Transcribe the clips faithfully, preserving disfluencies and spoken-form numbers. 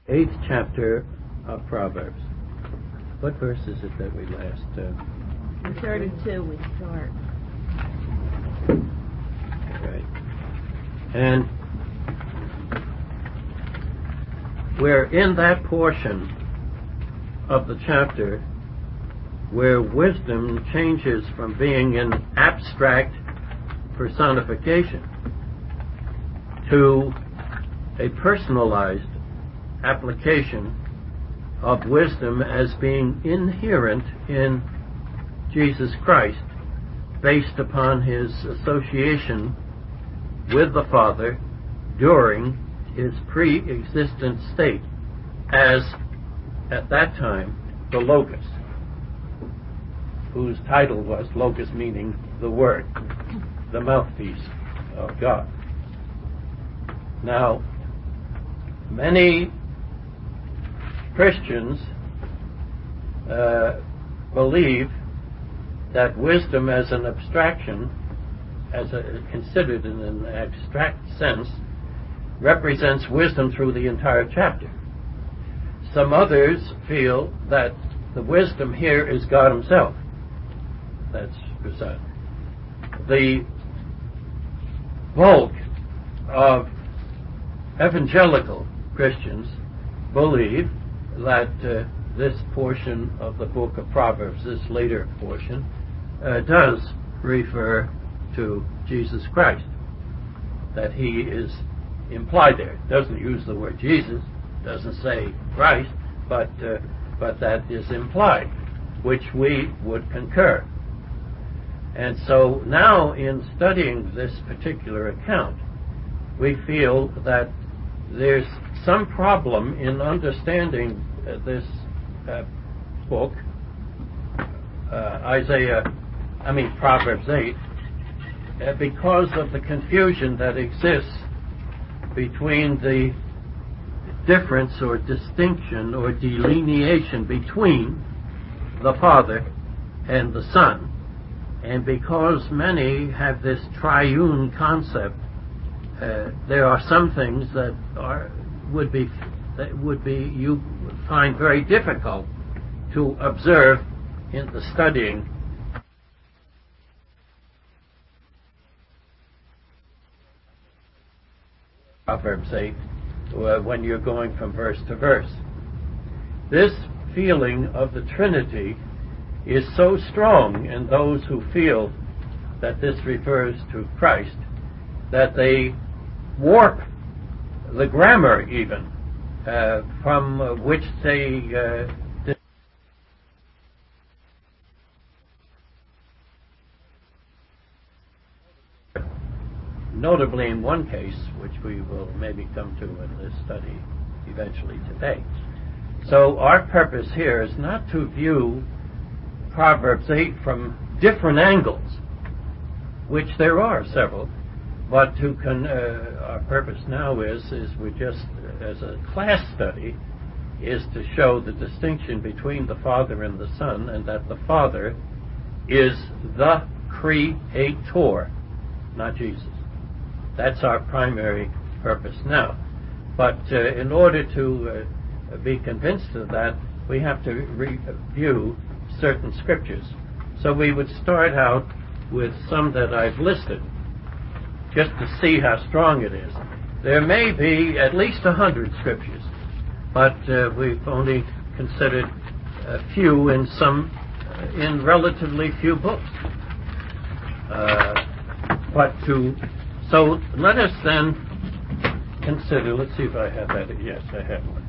eighth chapter of Proverbs. What verse is it that we last... Uh, In thirty-two we start. Right. And we're in that portion of the chapter where wisdom changes from being an abstract personification to a personalized application of wisdom as being inherent in Jesus Christ, based upon his association with the Father during his pre-existent state as, at that time, the Logos, whose title was Logos, meaning the Word, the mouthpiece of God. Now, many Christians uh, believe that wisdom as an abstraction, as a, considered in an abstract sense, represents wisdom through the entire chapter. Some others feel that the wisdom here is God himself. That's beside. The bulk of evangelical Christians believe that uh, this portion of the book of Proverbs, this later portion, uh, does refer to Jesus Christ, that he is implied there. It doesn't use the word Jesus, doesn't say Christ, but uh, but that is implied, which we would concur. And so now in studying this particular account, we feel that there's some problem in understanding uh, this uh, book, uh, Isaiah, I mean Proverbs eight, uh, because of the confusion that exists between the difference or distinction or delineation between the Father and the Son. And because many have this triune concept, uh, there are some things that are would be that would be you would find very difficult to observe in the studying Proverbs eight uh, when you're going from verse to verse. This feeling of the Trinity is so strong in those who feel that this refers to Christ that they warp the grammar even uh, from uh, which they uh, notably in one case, which we will maybe come to in this study eventually today. So our purpose here is not to view Proverbs eight from different angles, which there are several, but to con- uh, our purpose now is, is we just, as a class study, is to show the distinction between the Father and the Son, and that the Father is the Creator, not Jesus. That's our primary purpose now. But uh, in order to uh, be convinced of that, we have to review certain scriptures. So we would start out with some that I've listed, just to see how strong it is. There may be at least a hundred scriptures, but uh, we've only considered a few in some, uh, in relatively few books. Uh, but to, so let us then consider, let's see if I have that, yes, I have one.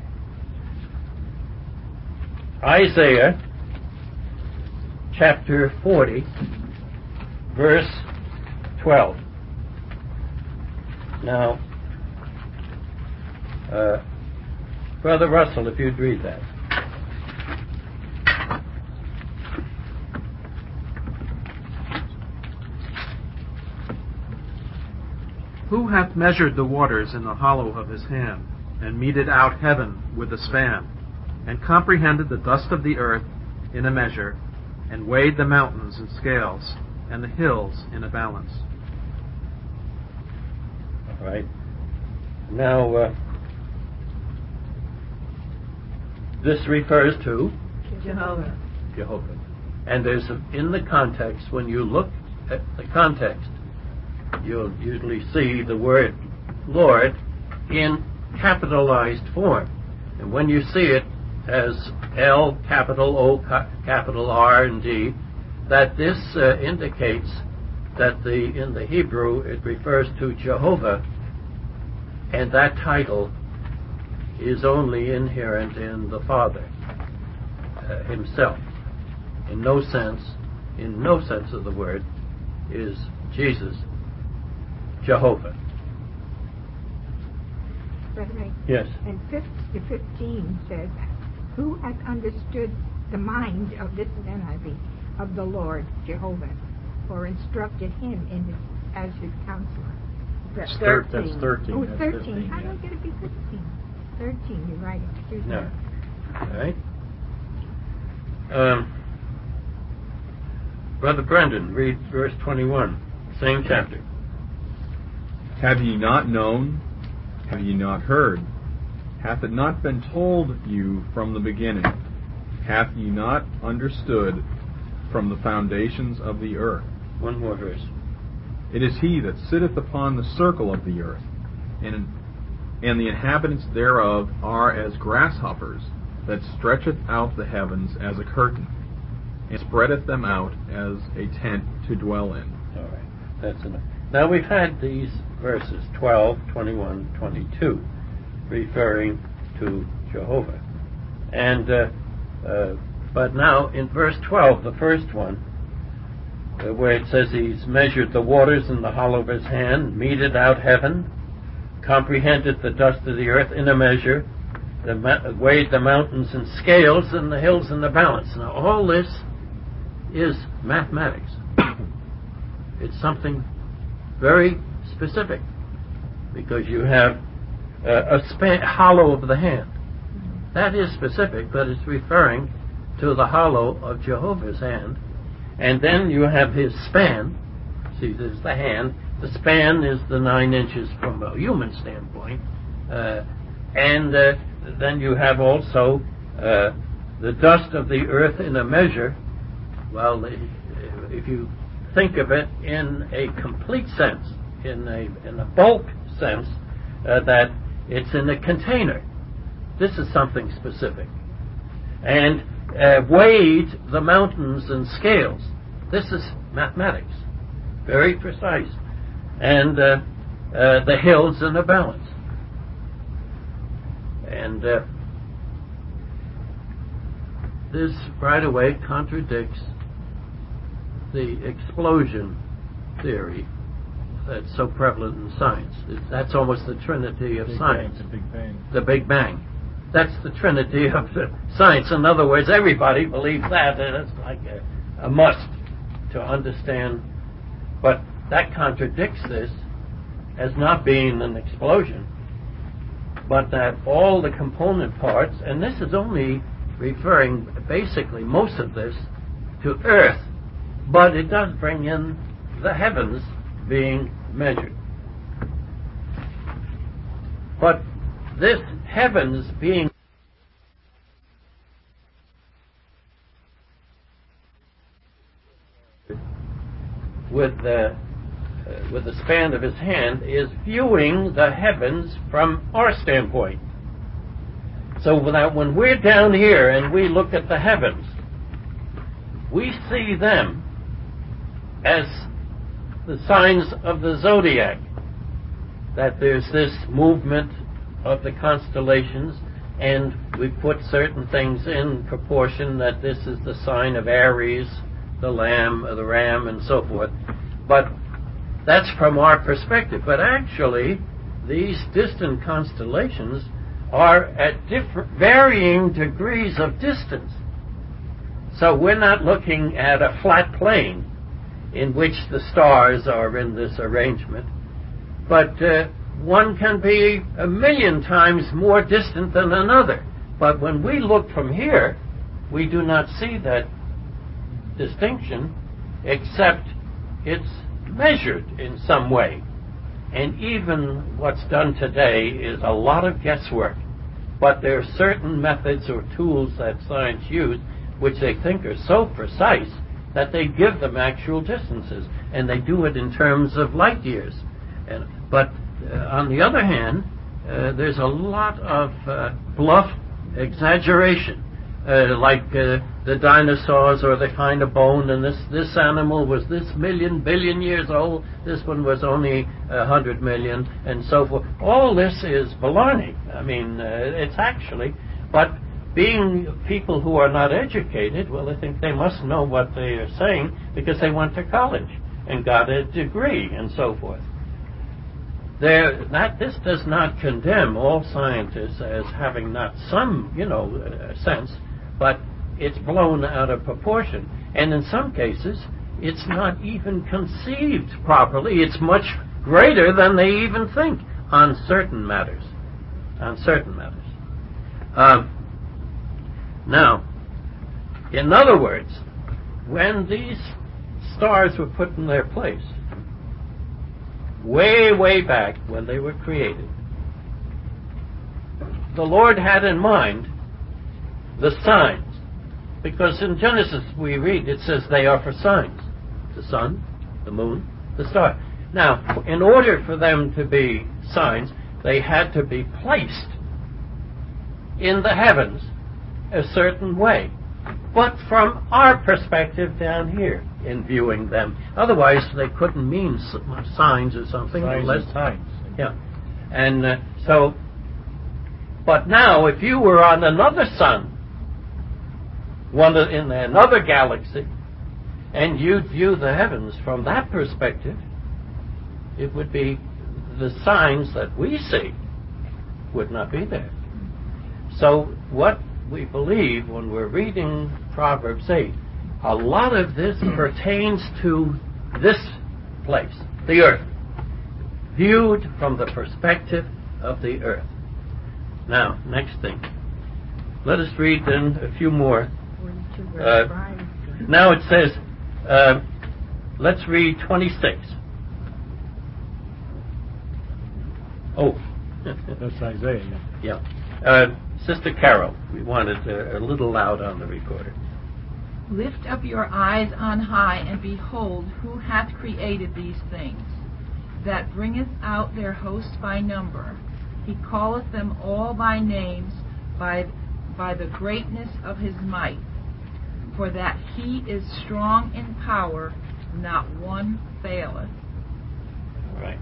Isaiah chapter forty, verse twelve. Now, uh, Brother Russell, if you'd read that. Who hath measured the waters in the hollow of his hand, and meted out heaven with a span, and comprehended the dust of the earth in a measure, and weighed the mountains in scales, and the hills in a balance? All right. Now, uh, This refers to Jehovah. Jehovah. And there's a, in the context, when you look at the context, you'll usually see the word Lord in capitalized form. And when you see it as L, capital O, ca- capital R, and D, that this uh, indicates that the in the Hebrew it refers to Jehovah, and that title is only inherent in the Father uh, himself. In no sense, in no sense of the word, is Jesus Jehovah. Brother Ray, Yes. and fifteen says, "Who hath understood the mind of this is N I V of the Lord Jehovah, or instructed him in his, as his counselor?" That's Thir- thirteen. That's thirteen. Oh, it's That's thirteen. fifteen, How did yeah. I get it be fifteen? Thirteen. You're right. Excuse No. me. All right. Um, Brother Brendan, read verse twenty-one, same chapter. Have ye not known? Have ye not heard? Hath it not been told you from the beginning? Hath ye not understood from the foundations of the earth? One more verse. It is he that sitteth upon the circle of the earth, and, and the inhabitants thereof are as grasshoppers, that stretcheth out the heavens as a curtain, and spreadeth them out as a tent to dwell in. All right, that's enough. Now we've had these verses, twelve, twenty-one, twenty-two, referring to Jehovah. And, uh, uh, but now in verse twelve, the first one, uh, where it says he's measured the waters in the hollow of his hand, meted out heaven, comprehended the dust of the earth in a measure, the ma- weighed the mountains in scales and the hills in the balance. Now all this is mathematics. It's something very specific, because you have uh, a span, hollow of the hand. That is specific, but it's referring to the hollow of Jehovah's hand. And then you have his span. See, there's the hand. The span is the nine inches from a human standpoint. Uh, and uh, then you have also uh, the dust of the earth in a measure. Well, if you think of it in a complete sense, in a in a bulk sense, uh, that it's in a container. This is something specific. And uh, weighed the mountains in scales. This is mathematics, very precise. And uh, uh, the hills in a balance. And uh, this right away contradicts the explosion theory that's so prevalent in science. It, that's almost the trinity of Big science. Bang, the Big Bang. The Big Bang. That's the trinity of the science. In other words, everybody believes that, and it's like a, a must to understand. But that contradicts this as not being an explosion, but that all the component parts, and this is only referring basically most of this to Earth, but it does bring in the heavens being measured. But this heavens being with the uh, with the span of his hand is viewing the heavens from our standpoint. So that when we're down here and we look at the heavens, we see them as the signs of the zodiac, that there's this movement of the constellations, and we put certain things in proportion, that this is the sign of Aries, the lamb, or the ram, and so forth. But that's from our perspective. But actually, these distant constellations are at different, varying degrees of distance. So we're not looking at a flat plane in which the stars are in this arrangement, but uh, one can be a million times more distant than another. But when we look from here, we do not see that distinction, except it's measured in some way. And even what's done today is a lot of guesswork. but there are certain methods or tools that science use which they think are so precise that they give them actual distances, and they do it in terms of light years. And, but uh, on the other hand, uh, there's a lot of uh, bluff exaggeration. Uh, like uh, the dinosaurs, or they find a bone, and this, this animal was this million, billion years old, this one was only a hundred million, and so forth. All this is baloney. I mean, uh, it's actually, but being people who are not educated, well, I think they must know what they are saying because they went to college and got a degree and so forth. There, that this does not condemn all scientists as having not some, you know, uh, sense, but it's blown out of proportion. And in some cases, it's not even conceived properly. It's much greater than they even think on certain matters. On certain matters. Um, now, in other words, when these stars were put in their place, way, way back when they were created, the Lord had in mind the signs. Because in Genesis we read, it says they are for signs. The sun, the moon, the star. Now, in order for them to be signs, they had to be placed in the heavens a certain way. But from our perspective down here, in viewing them. Otherwise, they couldn't mean signs or something. Signs unless and times. Yeah. And uh, so, but now, if you were on another sun, one in another galaxy, and you'd view the heavens from that perspective, it would be the signs that we see would not be there. So what we believe when we're reading Proverbs eight, a lot of this pertains to this place, the earth, viewed from the perspective of the earth. Now, next thing. Let us read then a few more. Uh, now it says, uh, let's read twenty-six. Oh. That's Isaiah. Yeah. Uh, Sister Carol, we wanted uh, a little loud on the recorder. Lift up your eyes on high, and behold, who hath created these things, that bringeth out their hosts by number. He calleth them all by names, by, by the greatness of his might. For that he is strong in power, not one faileth. All right.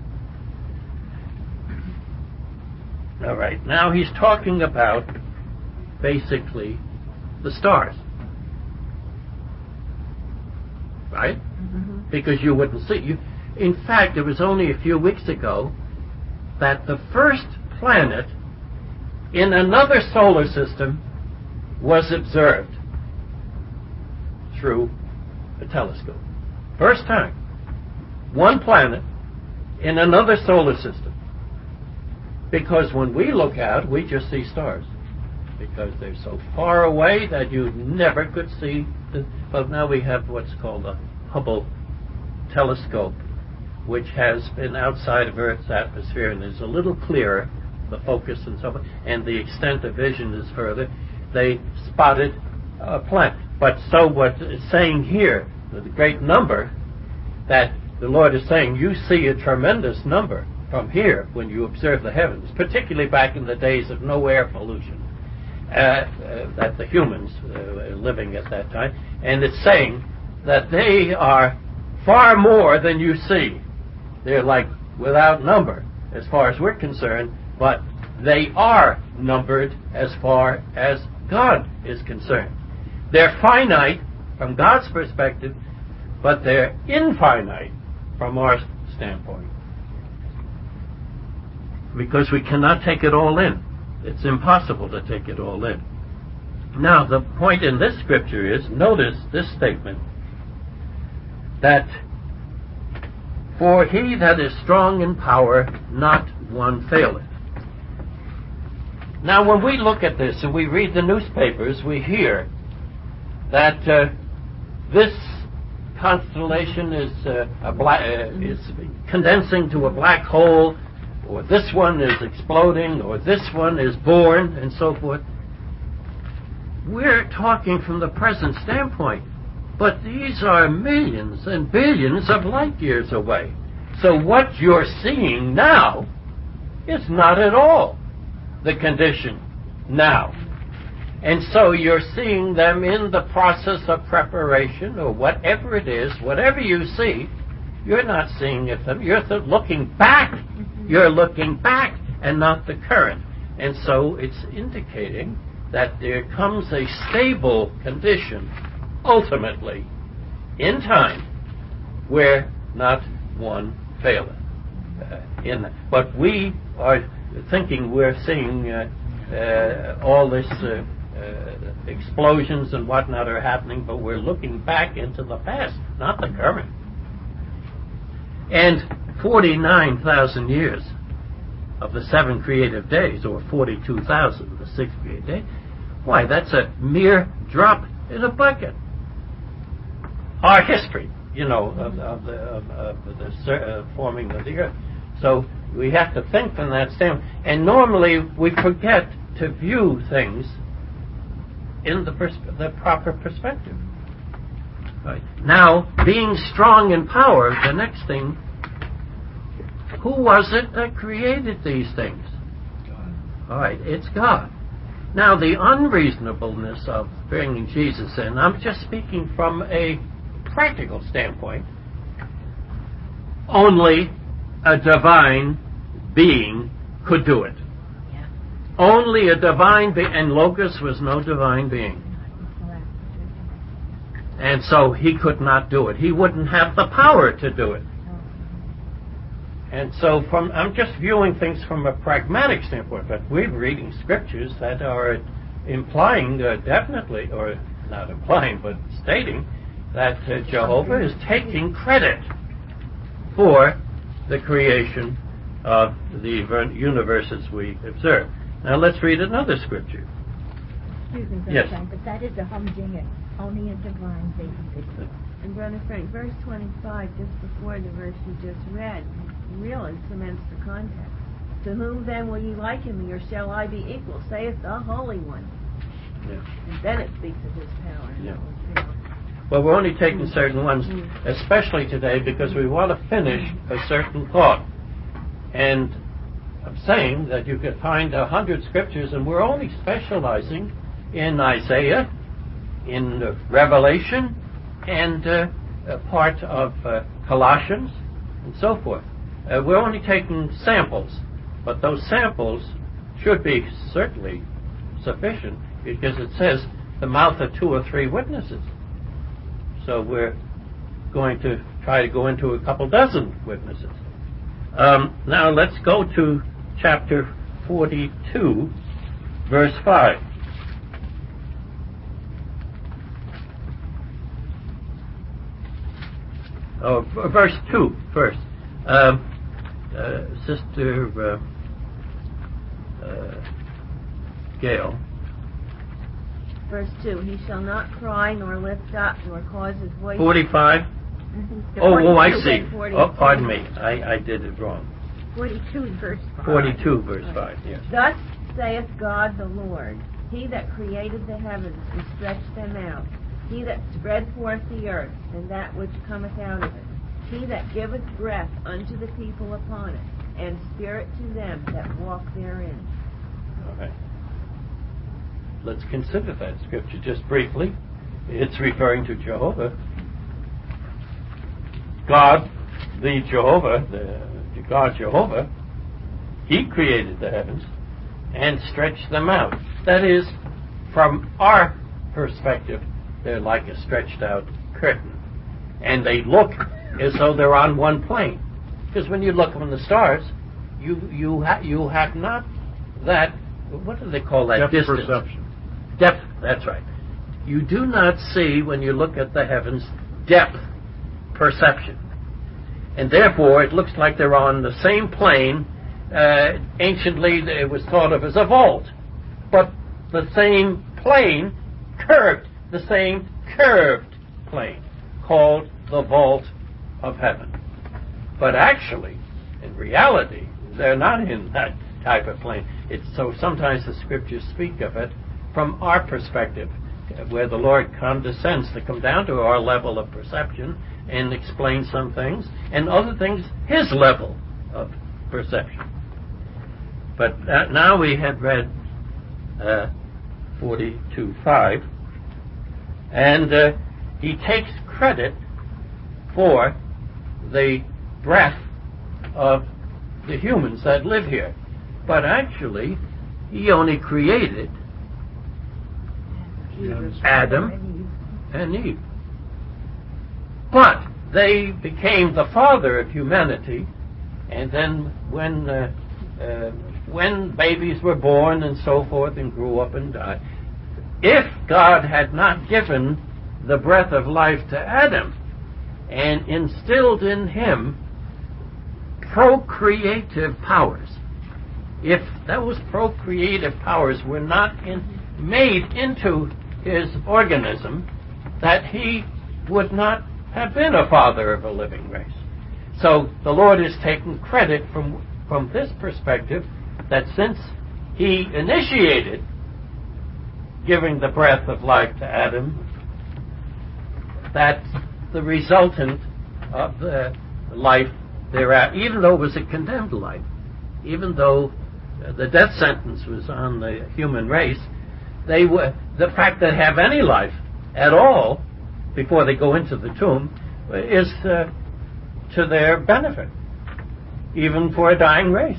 All right. Now he's talking about, basically, the stars. Right? Mm-hmm. Because you wouldn't see. You, in fact, it was only a few weeks ago that the first planet in another solar system was observed through a telescope. First time. One planet in another solar system. Because when we look out, we just see stars. Because they're so far away that you never could see. The, but now we have what's called a Hubble telescope, which has been outside of Earth's atmosphere and is a little clearer, the focus and so on, and the extent of vision is further. They spotted a planet. But so what it's saying here, the great number, that the Lord is saying, you see a tremendous number from here when you observe the heavens, particularly back in the days of no air pollution, uh, uh, that the humans uh, were living at that time. And it's saying that they are far more than you see. They're like without number as far as we're concerned, but they are numbered as far as God is concerned. They're finite from God's perspective, but they're infinite from our standpoint. Because we cannot take it all in. It's impossible to take it all in. Now, the point in this scripture is, notice this statement, that for he that is strong in power, not one faileth. Now, when we look at this and we read the newspapers, we hear that uh, this constellation is uh, a black, uh, is condensing to a black hole, or this one is exploding, or this one is born, and so forth. We're talking from the present standpoint, but these are millions and billions of light years away. So what you're seeing now is not at all the condition now. And so you're seeing them in the process of preparation, or whatever it is, whatever you see, you're not seeing it. You're th- looking back. You're looking back and not the current. And so it's indicating that there comes a stable condition, ultimately, in time, where not one faileth. Uh, in that. But we are thinking we're seeing uh, uh, all this uh, uh, explosions and whatnot are happening, but we're looking back into the past, not the current. And forty-nine thousand years of the seven creative days, or forty-two thousand, the sixth creative day, why, that's a mere drop in a bucket. Our history, you know, of, of the, of, of the uh, forming of the earth. So we have to think from that standpoint. And normally we forget to view things in the, pers- the proper perspective. Right. Now, being strong in power, the next thing, who was it that created these things? God. All right, it's God. Now, the unreasonableness of bringing Jesus in, I'm just speaking from a practical standpoint. Only a divine being could do it. Yeah. Only a divine being, and Logos was no divine being. And so he could not do it. He wouldn't have the power to do it. And so from I'm just viewing things from a pragmatic standpoint, but we're reading scriptures that are implying uh, definitely, or not implying, but stating that uh, Jehovah is taking credit for the creation of the universes we observe. Now let's read another scripture. Excuse me, Brother Yes. Frank, but that is a humdinger. Only a divine being could do it. And Brother Frank, verse twenty-five, just before the verse you just read, really cements the context. To whom then will ye liken me, or shall I be equal, saith the Holy One? Yeah. And then it speaks of his power. Yeah. You know. Well, we're only taking certain ones, especially today, because we want to finish a certain thought. And I'm saying that you could find a hundred scriptures, and we're only specializing in Isaiah, in uh, Revelation, and uh, a part of uh, Colossians, and so forth. Uh, we're only taking samples, but those samples should be certainly sufficient, because it says the mouth of two or three witnesses. So we're going to try to go into a couple dozen witnesses. Um, now let's go to chapter forty-two, verse five. Oh, verse two first. Um, uh, Sister uh, uh, Gail. Verse two, he shall not cry, nor lift up, nor cause his voice... forty-five? Mm-hmm. Oh, oh, I see. forty-two. Oh, pardon me. I, I did it wrong. forty-two, verse five. forty-two, verse five, yes. Thus saith God the Lord, he that created the heavens and stretched them out, he that spread forth the earth, and that which cometh out of it, he that giveth breath unto the people upon it, and spirit to them that walk therein. All right. Let's consider that scripture just briefly. It's referring to Jehovah. God, the Jehovah, the, the God Jehovah, he created the heavens and stretched them out. That is, from our perspective, they're like a stretched out curtain. And they look as though they're on one plane. Because when you look from the stars, you you, ha- you have not that, what do they call that? Depth distance? perception. Depth, that's right. You do not see, when you look at the heavens, depth perception. And therefore, it looks like they're on the same plane. Uh, anciently, it was thought of as a vault. But the same plane, curved, the same curved plane, called the vault of heaven. But actually, in reality, they're not in that type of plane. It's so sometimes the scriptures speak of it from our perspective, where the Lord condescends to come down to our level of perception and explain some things, and other things his level of perception. But uh, now we had read uh, forty-two five, and uh, he takes credit for the breath of the humans that live here. But actually, he only created Adam and Eve. But they became the father of humanity, and then when uh, uh, when babies were born and so forth and grew up and died, if God had not given the breath of life to Adam and instilled in him procreative powers, if those procreative powers were not in, made into his organism, that he would not have been a father of a living race. So the Lord is taking credit from, from this perspective, that since he initiated giving the breath of life to Adam, that the resultant of the life thereafter, even though it was a condemned life, even though the death sentence was on the human race, they were, the fact that they have any life at all before they go into the tomb is uh, to their benefit, even for a dying race.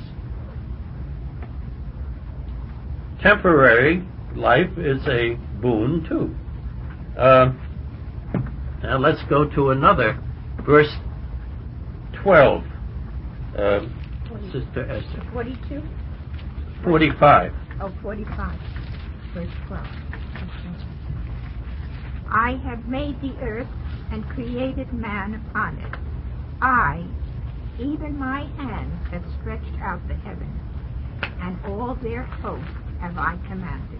Temporary life is a boon too. Uh, now let's go to another verse twelve. Uh, Sister Esther. forty-two? forty-five. Oh, forty-five. Verse twelve. Okay. I have made the earth and created man upon it. I, even my hand, have stretched out the heavens, and all their hosts have I commanded.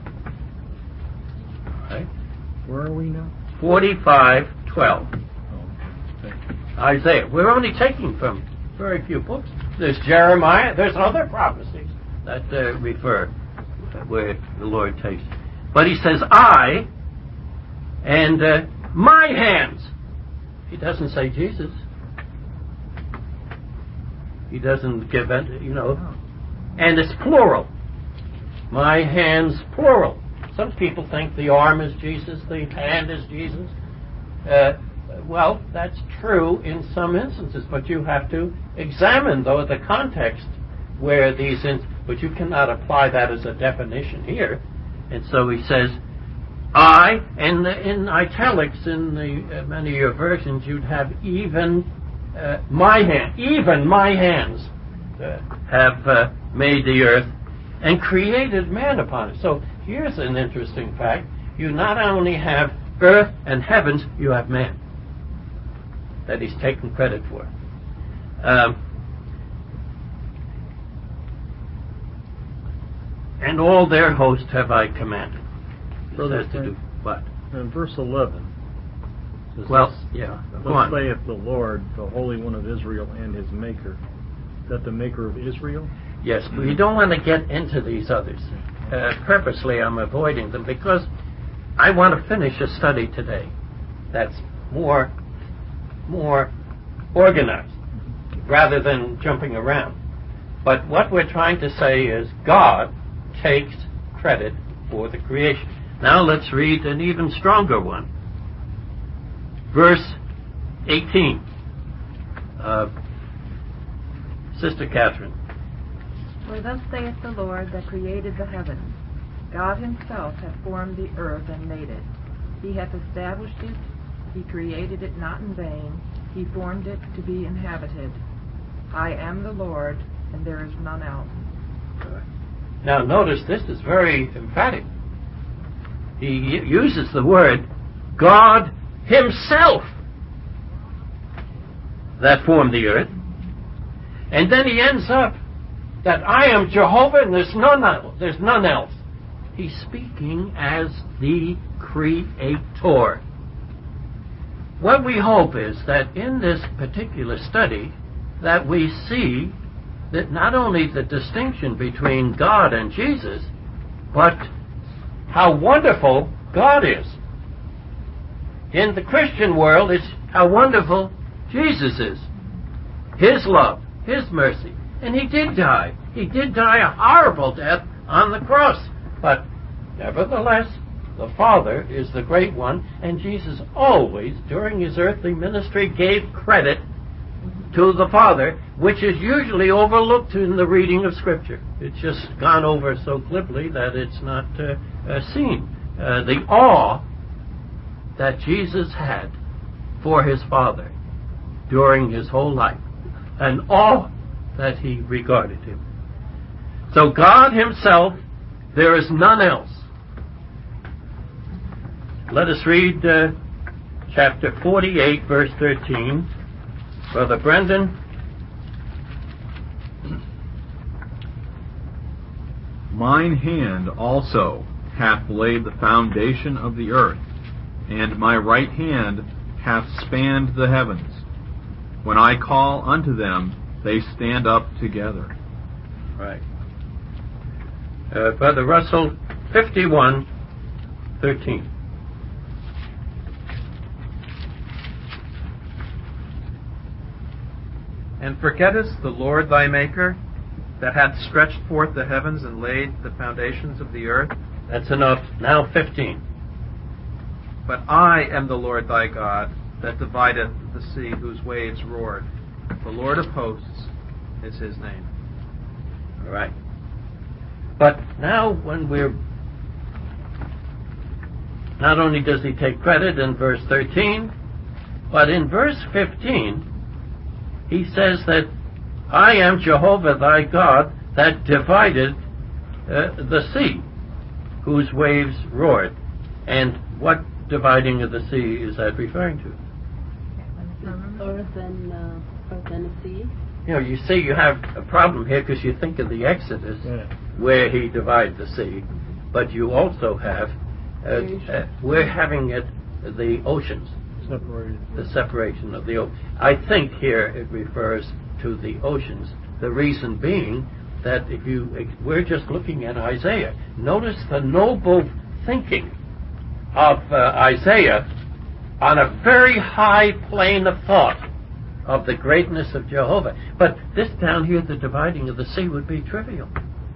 All right. Where are we now? forty-five twelve. Oh, okay. Isaiah. We're only taking from very few books. There's Jeremiah. There's other prophecies that uh, refer where the Lord takes. But he says, I and uh, my hands. He doesn't say Jesus. He doesn't give it, you know. And it's plural. My hands, plural. Some people think the arm is Jesus, the hand is Jesus. Uh, well, that's true in some instances, but you have to examine, though, the context where these, in, but you cannot apply that as a definition here. And so he says, I, and in italics in the uh, many of your versions, you'd have even uh, my hand, even my hands uh, have uh, made the earth and created man upon it. So here's an interesting fact. You not only have earth and heavens, you have man that he's taken credit for. Um, and all their host have I commanded. He Brother says to do what? In verse eleven, says, Well, thus, yeah. Go thus on. saith the Lord, the Holy One of Israel and his Maker. Is that the Maker of Israel? Yes, but we don't want to get into these others. Uh, purposely, I'm avoiding them because I want to finish a study today that's more, more organized rather than jumping around. But what we're trying to say is God takes credit for the creation. Now let's read an even stronger one. Verse eighteen. Uh, Sister Catherine. For thus saith the Lord that created the heavens, God himself hath formed the earth and made it. He hath established it, he created it not in vain, he formed it to be inhabited. I am the Lord, and there is none else. Now notice this is very emphatic. He uses the word God himself that formed the earth. And then he ends up that I am Jehovah and there's none else. There's none else. He's speaking as the Creator. What we hope is that in this particular study that we see that not only the distinction between God and Jesus, but how wonderful God is. In the Christian world, it's how wonderful Jesus is. His love, His mercy. And He did die. He did die a horrible death on the cross. But nevertheless, the Father is the great one, and Jesus always, during His earthly ministry, gave credit to the Father, which is usually overlooked in the reading of Scripture. It's just gone over so glibly that it's not uh, uh, seen. Uh, the awe that Jesus had for His Father during His whole life, an awe that He regarded Him. So God Himself, there is none else. Let us read uh, chapter forty-eight, verse thirteen. Brother Brendan. Mine hand also hath laid the foundation of the earth, and my right hand hath spanned the heavens. When I call unto them, they stand up together. Right. Uh, Brother Russell, fifty-one, thirteen. And forgettest the Lord thy Maker, that hath stretched forth the heavens and laid the foundations of the earth? That's enough. Now fifteen. But I am the Lord thy God, that divideth the sea, whose waves roared. The Lord of hosts is His name. All right. But now when we're... Not only does He take credit in verse thirteen, but in verse fifteen, He says that I am Jehovah thy God, that divided uh, the sea, whose waves roared. And what dividing of the sea is that referring to? Earth and uh, earth and the sea. You know, you see, you have a problem here because you think of the Exodus, Yeah. where He divided the sea, but you also have uh, uh, we're having it the oceans, Separated. the separation of the ocean. I think here it refers to the oceans. The reason being that if you we're just looking at Isaiah. Notice the noble thinking of uh, Isaiah on a very high plane of thought of the greatness of Jehovah. But this down here, the dividing of the sea, would be trivial.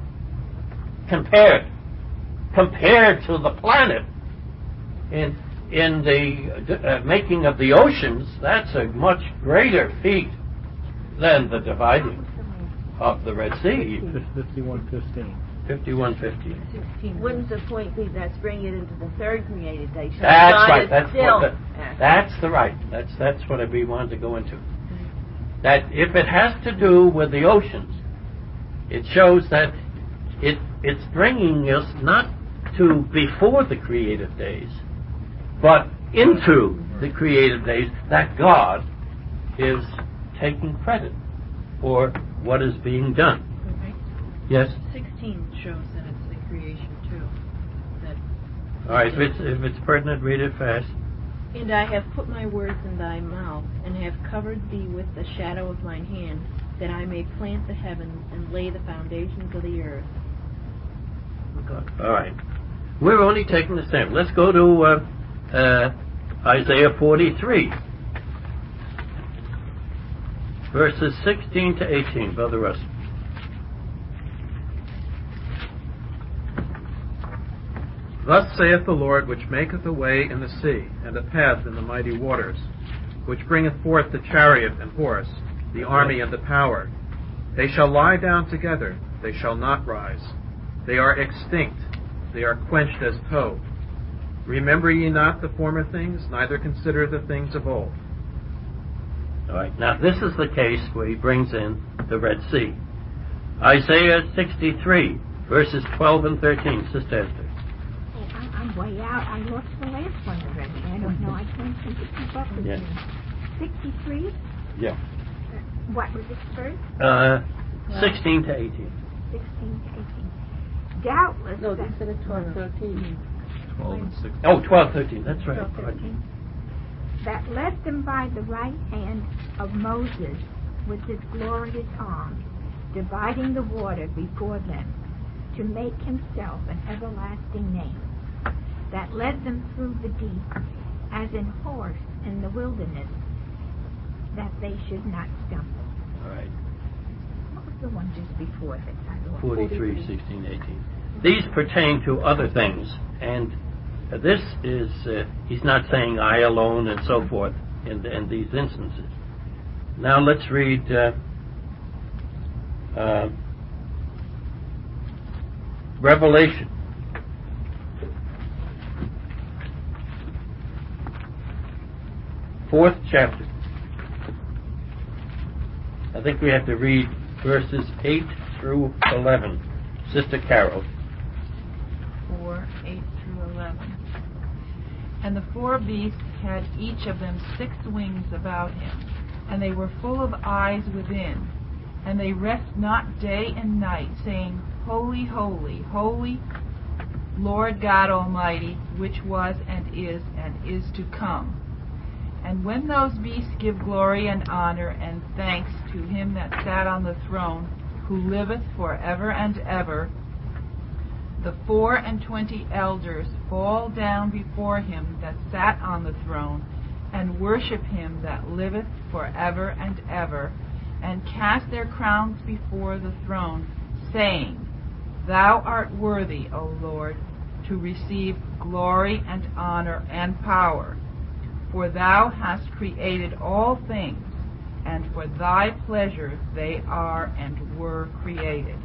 Compared, compared to the planet in, in the uh, making of the oceans, that's a much greater feat than the dividing of the Red Sea. fifty-one fifteen. fifty-one fifteen. Wouldn't the point be that's bringing it into the third created day? So That's God right. is That's still what the, that's the right. That's that's what we wanted to go into. That if it has to do with the oceans, it shows that it it's bringing us not to before the creative days, but into the creative days, that God is taking credit for what is being done. Yes? sixteen shows that it's the creation too. That All right, if it's, if it's pertinent, read it fast. And I have put my words in thy mouth, and have covered thee with the shadow of mine hand, that I may plant the heavens and lay the foundations of the earth. All right. We're only taking the sample. Let's go to uh, uh, Isaiah forty-three, verses sixteen to eighteen. Brother Russell. Thus saith the Lord, which maketh a way in the sea, and a path in the mighty waters, which bringeth forth the chariot and horse, the army and the power. They shall lie down together, they shall not rise. They are extinct, they are quenched as tow. Remember ye not the former things, neither consider the things of old. All right. Now, this is the case where he brings in the Red Sea. Isaiah sixty-three, verses twelve and thirteen. Sister Esther. I'm way out. I lost the last one already. I don't know. I can't seem to keep up with Yeah. you. sixty-three? Yeah. Uh, what was it first? Uh, sixteen to eighteen. sixteen to eighteen. Doubtless. No, that- this is twelve, thirteen. twelve and sixteen. Oh, twelve, thirteen. That's right. twelve, thirteen. That led them by the right hand of Moses with his glorious arm, dividing the water before them, to make himself an everlasting name, that led them through the deep, as an horse in the wilderness, that they should not stumble. All right. What was the one just before this? forty-three, sixteen, eighteen. These pertain to other things, and uh, this is, uh, he's not saying I alone and so forth in, in these instances. Now let's read uh, uh, Revelation. Fourth chapter. I think we have to read verses eight through eleven. Sister Carol. four, eight through eleven. And the four beasts had each of them six wings about him, and they were full of eyes within. And they rest not day and night, saying, Holy, holy, holy, Lord God Almighty, which was and is and is to come. And when those beasts give glory and honor and thanks to him that sat on the throne, who liveth for ever and ever, the four and twenty elders fall down before him that sat on the throne, and worship him that liveth for ever and ever, and cast their crowns before the throne, saying, Thou art worthy, O Lord, to receive glory and honor and power. For thou hast created all things, and for thy pleasure they are and were created.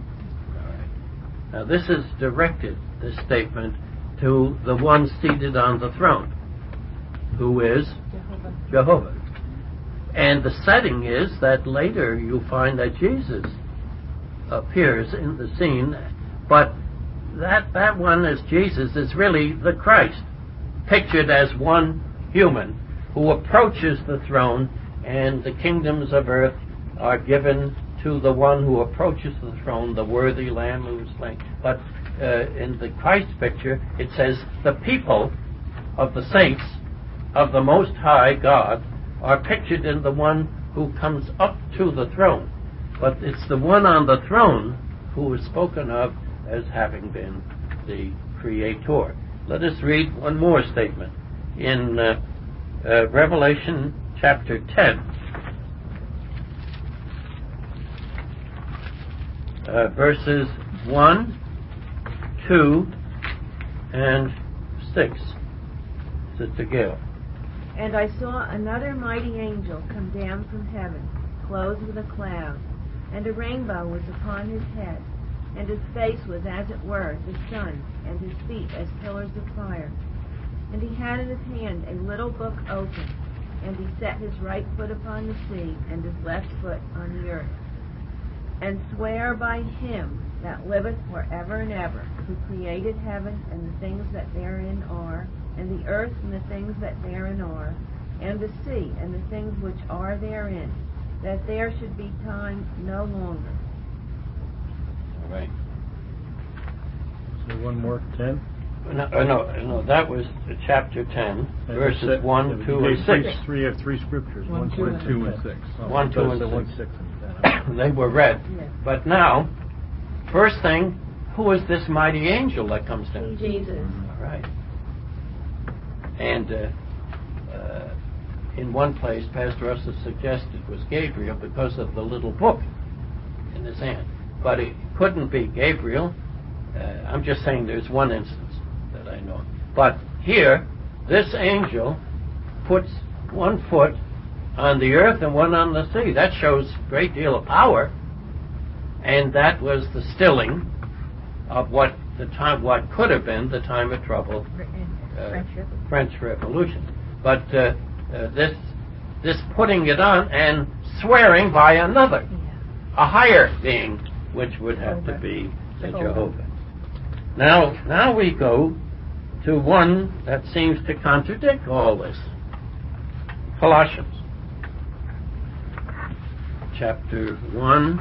Now this is directed, this statement, to the one seated on the throne, who is Jehovah. Jehovah. And the setting is that later you find that Jesus appears in the scene, but that, that one as Jesus is really the Christ, pictured as one human who approaches the throne, and the kingdoms of earth are given to the one who approaches the throne, the worthy Lamb who was slain. But uh, in the Christ picture, it says the people of the saints of the Most High God are pictured in the one who comes up to the throne. But it's the one on the throne who is spoken of as having been the Creator. Let us read one more statement in uh, uh, Revelation chapter ten. Uh, verses one, two, and six. Sister Gail. And I saw another mighty angel come down from heaven, clothed with a cloud, and a rainbow was upon his head, and his face was as it were the sun, and his feet as pillars of fire. And he had in his hand a little book open, and he set his right foot upon the sea, and his left foot on the earth, and sware by him that liveth for ever and ever, who created heaven and the things that therein are, and the earth and the things that therein are, and the sea and the things which are therein, that there should be time no longer. All right. So one more, ten? No, uh, no, no, that was uh, chapter ten, And verses six. one, Yeah, two, you and gave six. Three, three, have three scriptures. One, two, one, and two, and six. Oh, One, two, and so six. one, six, and ten. They were read. Yes. But now, first thing, who is this mighty angel that comes down? Jesus. All right. And uh, uh, in one place, Pastor Russell suggested was Gabriel because of the little book in his hand. But it couldn't be Gabriel. Uh, I'm just saying there's one instance that I know. But here, this angel puts one foot on the earth and one on the sea. That shows a great deal of power. And that was the stilling of what the time, what could have been the time of trouble, uh, French Revolution. French Revolution. But uh, uh, this, this putting it on and swearing by another, a higher being, which would have to be the Jehovah. Now, now we go to one that seems to contradict all this. Colossians, chapter one,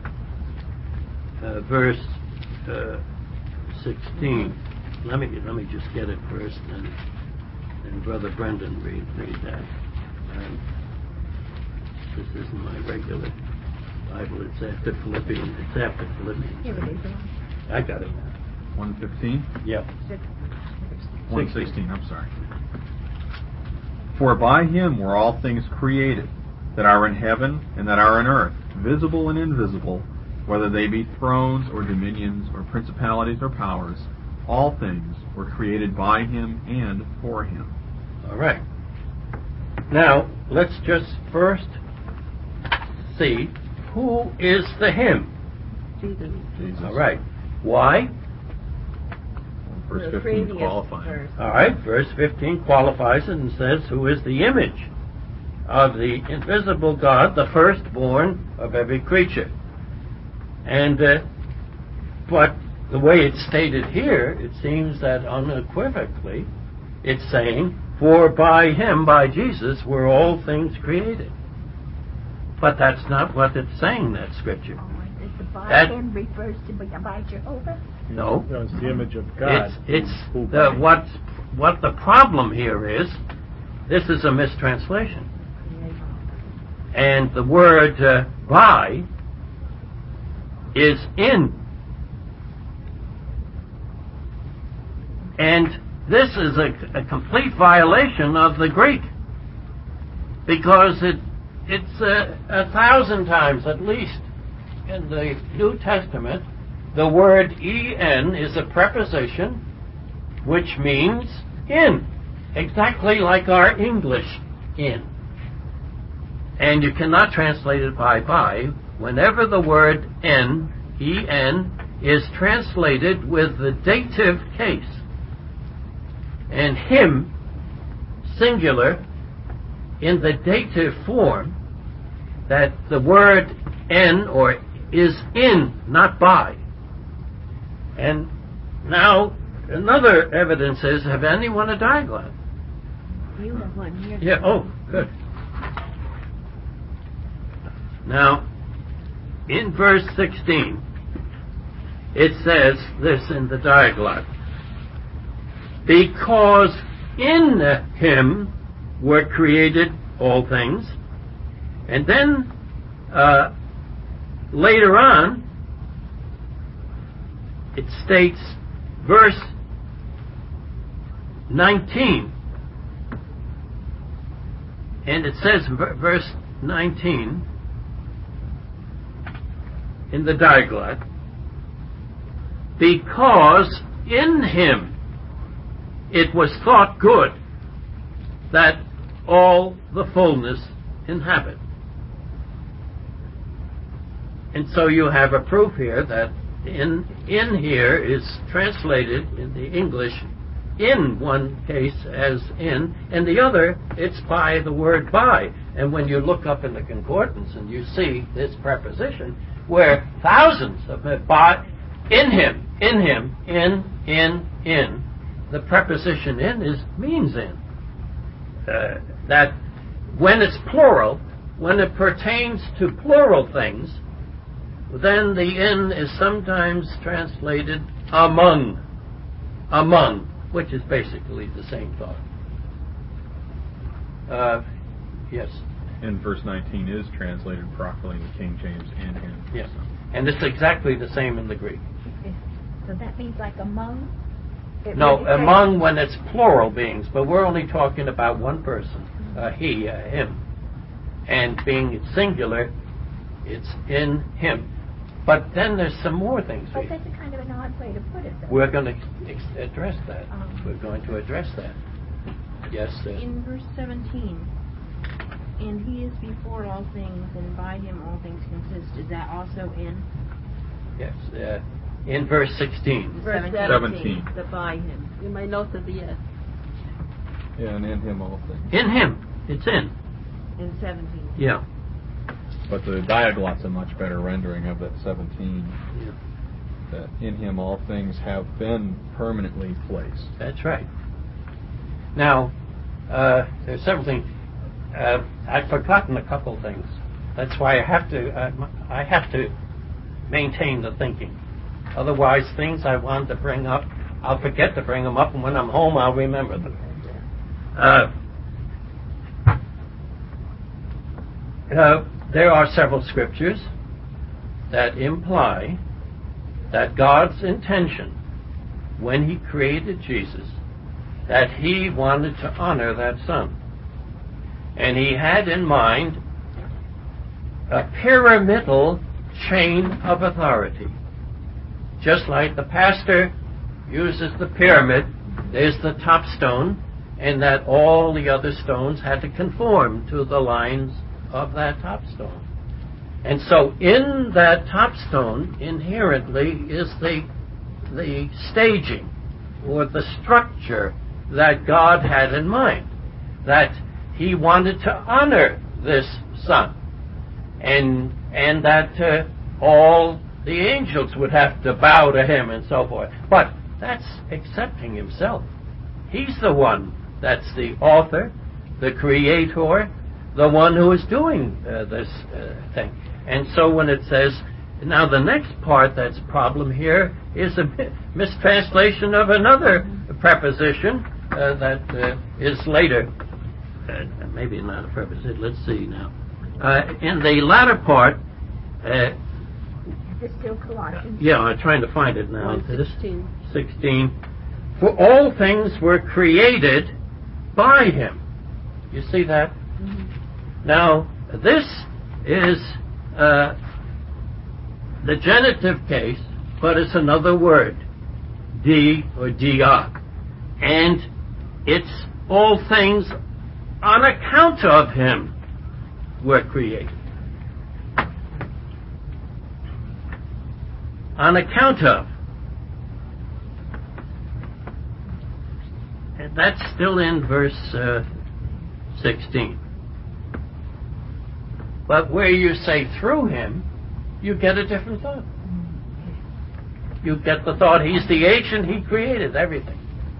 uh, verse uh, sixteen. Let me let me just get it first, and and Brother Brendan read read that. Um, this isn't my regular Bible. It's after Philippians. It's after Philippians. Here it is. I got it. one fifteen? Yep. Six. one sixteen, I'm sorry. For by him were all things created, that are in heaven and that are in earth, visible and invisible, whether they be thrones or dominions or principalities or powers. All things were created by him and for him. All right. Now, let's just first see who is the him. Jesus. Jesus. All right. Why? Verse The fifteen previous qualifying. verse. All right. Verse fifteen qualifies it and says, who is the image of the invisible God, the firstborn of every creature. And, uh, but the way it's stated here, it seems that unequivocally, it's saying, for by him, by Jesus, were all things created. But that's not what it's saying, that scripture. Oh, is the by That- him refers to by by Jehovah? No. No, it's the image of God. It's, it's who- who the, by- what, what the problem here is, this is a mistranslation. And the word uh, by is in. And this is a, a complete violation of the Greek, because it it's a, a thousand times at least in the New Testament the word en is a preposition which means in, exactly like our English in. And you cannot translate it by by. Whenever the word en, en, is translated with the dative case, and him, singular, in the dative form, that the word en, or is in, not by. And now, another evidence is, have anyone a diagram? You have one here. Yeah, oh, good. Now, in verse sixteen, it says this in the Diaglott. Because in him were created all things. And then, uh, later on, it states, verse nineteen, and it says, verse nineteen, in the Diaglott, because in him it was thought good that all the fullness inhabit. And so you have a proof here that in in here is translated in the English in one case as in, and the other it's by the word by. And when you look up in the concordance and you see this preposition, where thousands of it by in him, in him, in, in, in, the preposition in is means in. Uh, that when it's plural, when it pertains to plural things, then the in is sometimes translated among, among, which is basically the same thought. Uh, yes. And verse nineteen is translated properly in the King James and him. Yes. And it's exactly the same in the Greek. So that means like among? It No, really says- among when it's plural beings, but we're only talking about one person, uh, he, uh, him. And being singular, it's in him. But then there's some more things. But We, that's a kind of an odd way to put it, though. we're going to ex- address that. Um. We're going to address that. Yes, uh, In verse seventeen, and he is before all things, and by him all things consist. Is that also in? yes. Uh, in verse sixteen. Verse Seventeen. seventeen. The by him. In my notes at the end. Yeah, and in him all things. In him. It's in. In seventeen. Yeah. But the Diaglott's a much better rendering of that seventeen. Yeah. That in him all things have been permanently placed. That's right. Now, uh, there's several things. Uh, I've forgotten a couple things. That's why I have to. Uh, I have to maintain the thinking. Otherwise, things I wanted to bring up, I'll forget to bring them up, and when I'm home, I'll remember them. Uh, uh, there are several scriptures that imply that God's intention when he created Jesus, that he wanted to honor that Son. And he had in mind a pyramidal chain of authority. Just like the pastor uses the pyramid, there's the top stone, and that all the other stones had to conform to the lines of that top stone. And so in that top stone inherently is the the staging or the structure that God had in mind, that he wanted to honor this Son, and and that uh, all the angels would have to bow to him and so forth. But that's accepting himself. He's the one that's the author, the creator, the one who is doing uh, this uh, thing. And so when it says, now the next part that's a problem here is a mistranslation of another preposition uh, that uh, is later. Uh, maybe not a preposition. Let's see now. Uh, in the latter part, uh, Is it still Colossians? yeah, I'm trying to find it now. sixteen. sixteen. For all things were created by him. You see that? Mm-hmm. Now, this is uh, the genitive case, but it's another word, di or dia, and it's all things on account of him were created. On account of. And that's still in verse uh, sixteen. But where you say through him, you get a different thought. You get the thought he's the agent, he created everything.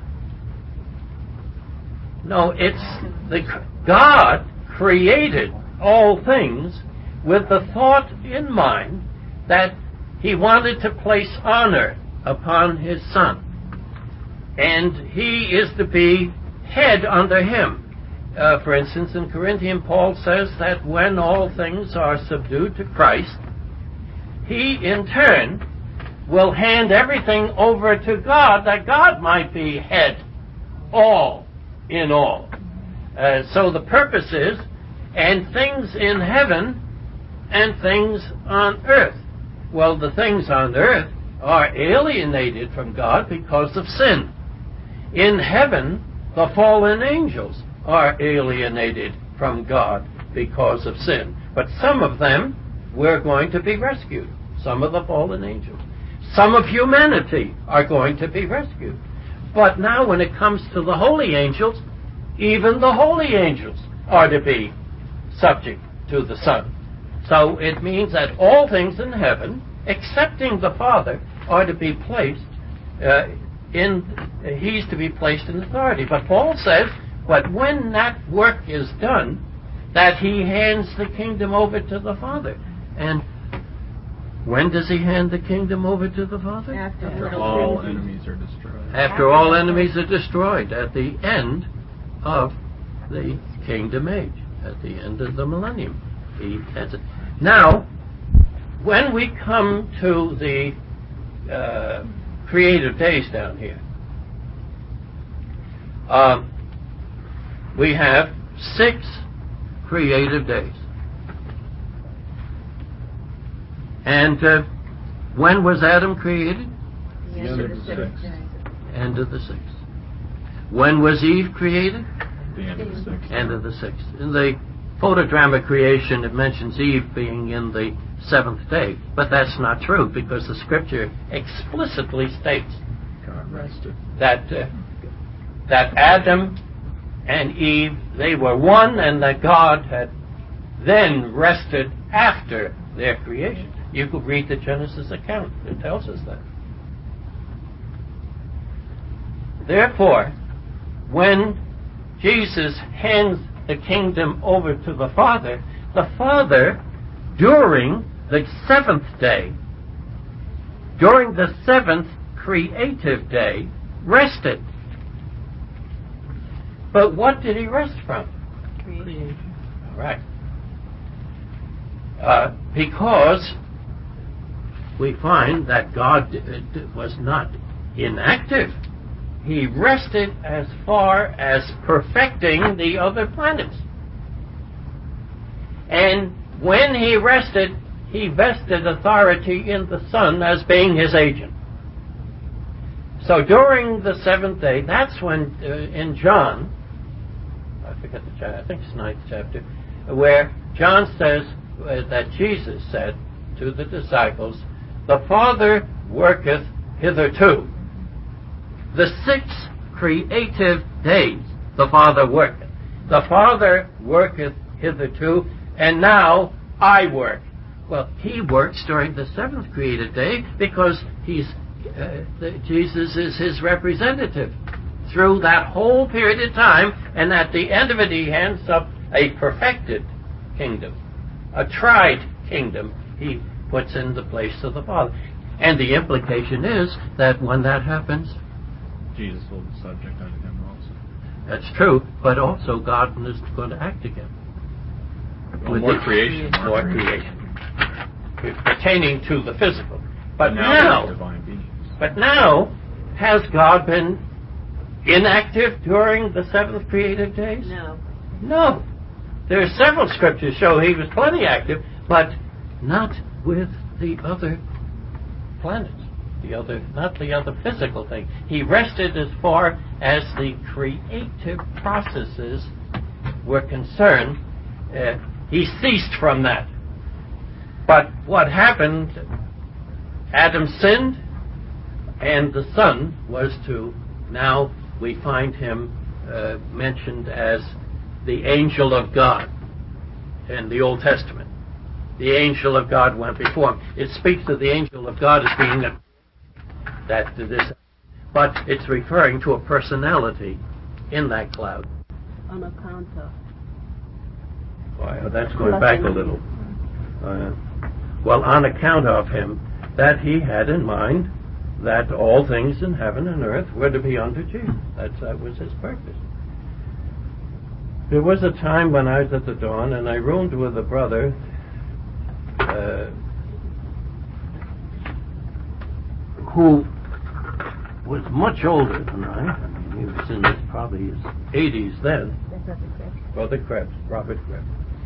No, it's the God created all things with the thought in mind that he wanted to place honor upon his Son. And he is to be head under him. Uh, for instance, in Corinthians, Paul says that when all things are subdued to Christ, he in turn will hand everything over to God, that God might be head, all in all. Uh, so the purpose is, and things in heaven and things on earth. Well, the things on earth are alienated from God because of sin. In heaven, the fallen angels are alienated from God because of sin. But some of them were going to be rescued. Some of the fallen angels. Some of humanity are going to be rescued. But now when it comes to the holy angels, even the holy angels are to be subject to the Son. So it means that all things in heaven, excepting the Father, are to be placed uh, in, uh, he's to be placed in authority. But Paul says, but when that work is done, that he hands the kingdom over to the Father. And when does he hand the kingdom over to the Father? After, After all enemies are destroyed. After, After all enemies are destroyed, at the end of the kingdom age, at the end of the millennium. He has it. Now, when we come to the uh, creative days down here, uh, we have six creative days. And uh, when was Adam created? the end of the sixth day. End of the sixth. When was Eve created? The end of the sixth. End of the sixth. In the photodrama creation, it mentions Eve being in the seventh day. But that's not true, because the scripture explicitly states God rested. that uh, that Adam and Eve, they were one, and that God had then rested after their creation. You could read the Genesis account. It tells us that. Therefore, when Jesus hands the kingdom over to the Father, the Father, during the seventh day, during the seventh creative day, rested. But what did he rest from? Creation. All right. Uh, because we find that God was not inactive. He rested as far as perfecting the other planets. And when he rested, he vested authority in the Son as being his agent. So during the seventh day, that's when uh, in John, I forget the chapter, I think it's ninth chapter, where John says uh, that Jesus said to the disciples, "The Father worketh hitherto." The six creative days the Father worketh. The Father worketh hitherto, and now I work. Well, he works during the seventh created day because he's uh, the, Jesus is his representative through that whole period of time, and at the end of it he hands up a perfected kingdom, a tried kingdom he puts in the place of the Father. And the implication is that when that happens, Jesus will be subject unto him also. That's true, but also God is going to act again. Well, With more the- creation. More creation. Pertaining to the physical. But now, now, they're divine beings. but now, has God been inactive during the seventh created days? No. No. There are several scriptures show he was plenty active, but not with the other planets. The other, not the other physical thing. He rested as far as the creative processes were concerned. Uh, he ceased from that. But what happened, Adam sinned, and the Son was to, now we find him uh, mentioned as the angel of God in the Old Testament. The angel of God went before him. It speaks of the angel of God as being a, that this, but it's referring to a personality in that cloud. On account of. Well, that's going back a little. Uh, well, on account of him, that he had in mind that all things in heaven and earth were to be unto Jesus. That's, that was his purpose. There was a time when I was at the Dawn, and I roomed with a brother uh, who was much older than I. I mean, he was in his, probably his eighties then. Brother Krebs, Robert Krebs.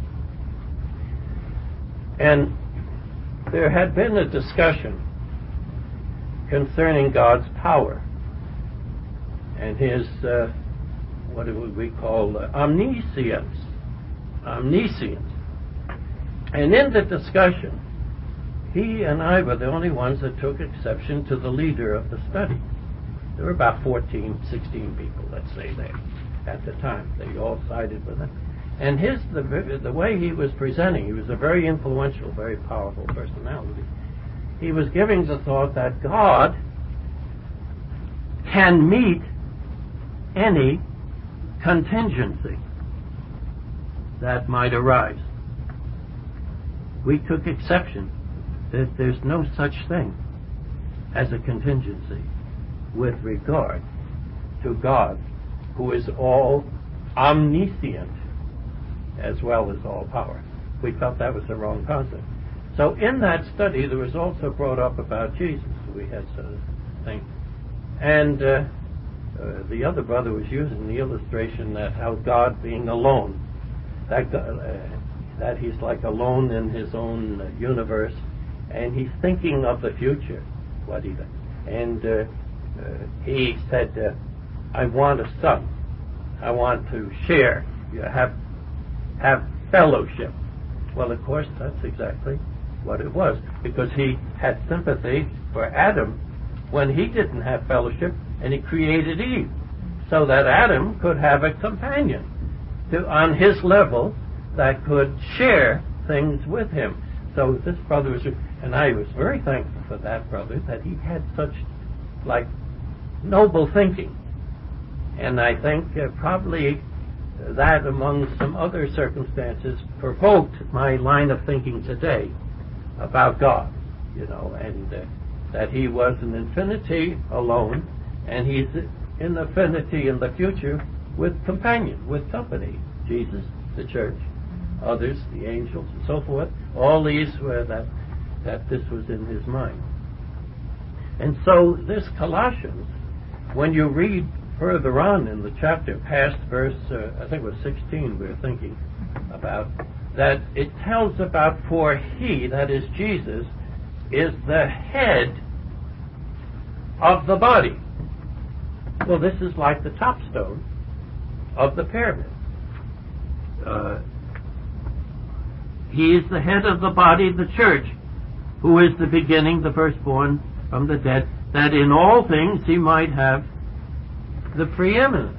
And there had been a discussion concerning God's power and his, uh, what would we call, uh, omniscience. Omniscience. And in the discussion, he and I were the only ones that took exception to the leader of the study. There were about fourteen, sixteen people, let's say, there at the time. They all sided with him. And his the, the way he was presenting, he was a very influential, very powerful personality. He was giving the thought that God can meet any contingency that might arise. We took exception that there's no such thing as a contingency with regard to God, who is all omniscient as well as all power. We felt that was the wrong concept. So in that study, there was also brought up about Jesus. We had a thing. And uh, uh, the other brother was using the illustration that how God being alone, that, God, uh, that he's like alone in his own uh, universe, and he's thinking of the future, what he and uh, uh, he said, uh, I want a son. I want to share, you have have fellowship. Well, of course, that's exactly what it was, because he had sympathy for Adam when he didn't have fellowship, and he created Eve, so that Adam could have a companion to, on his level, that could share things with him. So this brother was, and I was very thankful for that brother, that he had such, like, noble thinking. And I think uh, probably that, among some other circumstances, provoked my line of thinking today about God, you know, and uh, that he was in infinity alone, and he's in infinity in the future with companion, with company. Jesus, the church, others, the angels, and so forth. All these were that that this was in his mind. And so this Colossians, when you read further on in the chapter, past verse, uh, I think it was sixteen we were thinking about, that it tells about, for he, that is Jesus, is the head of the body. Well, this is like the top stone of the pyramid. Uh, he is the head of the body, the church, who is the beginning, the firstborn from the dead, that in all things he might have the preeminence.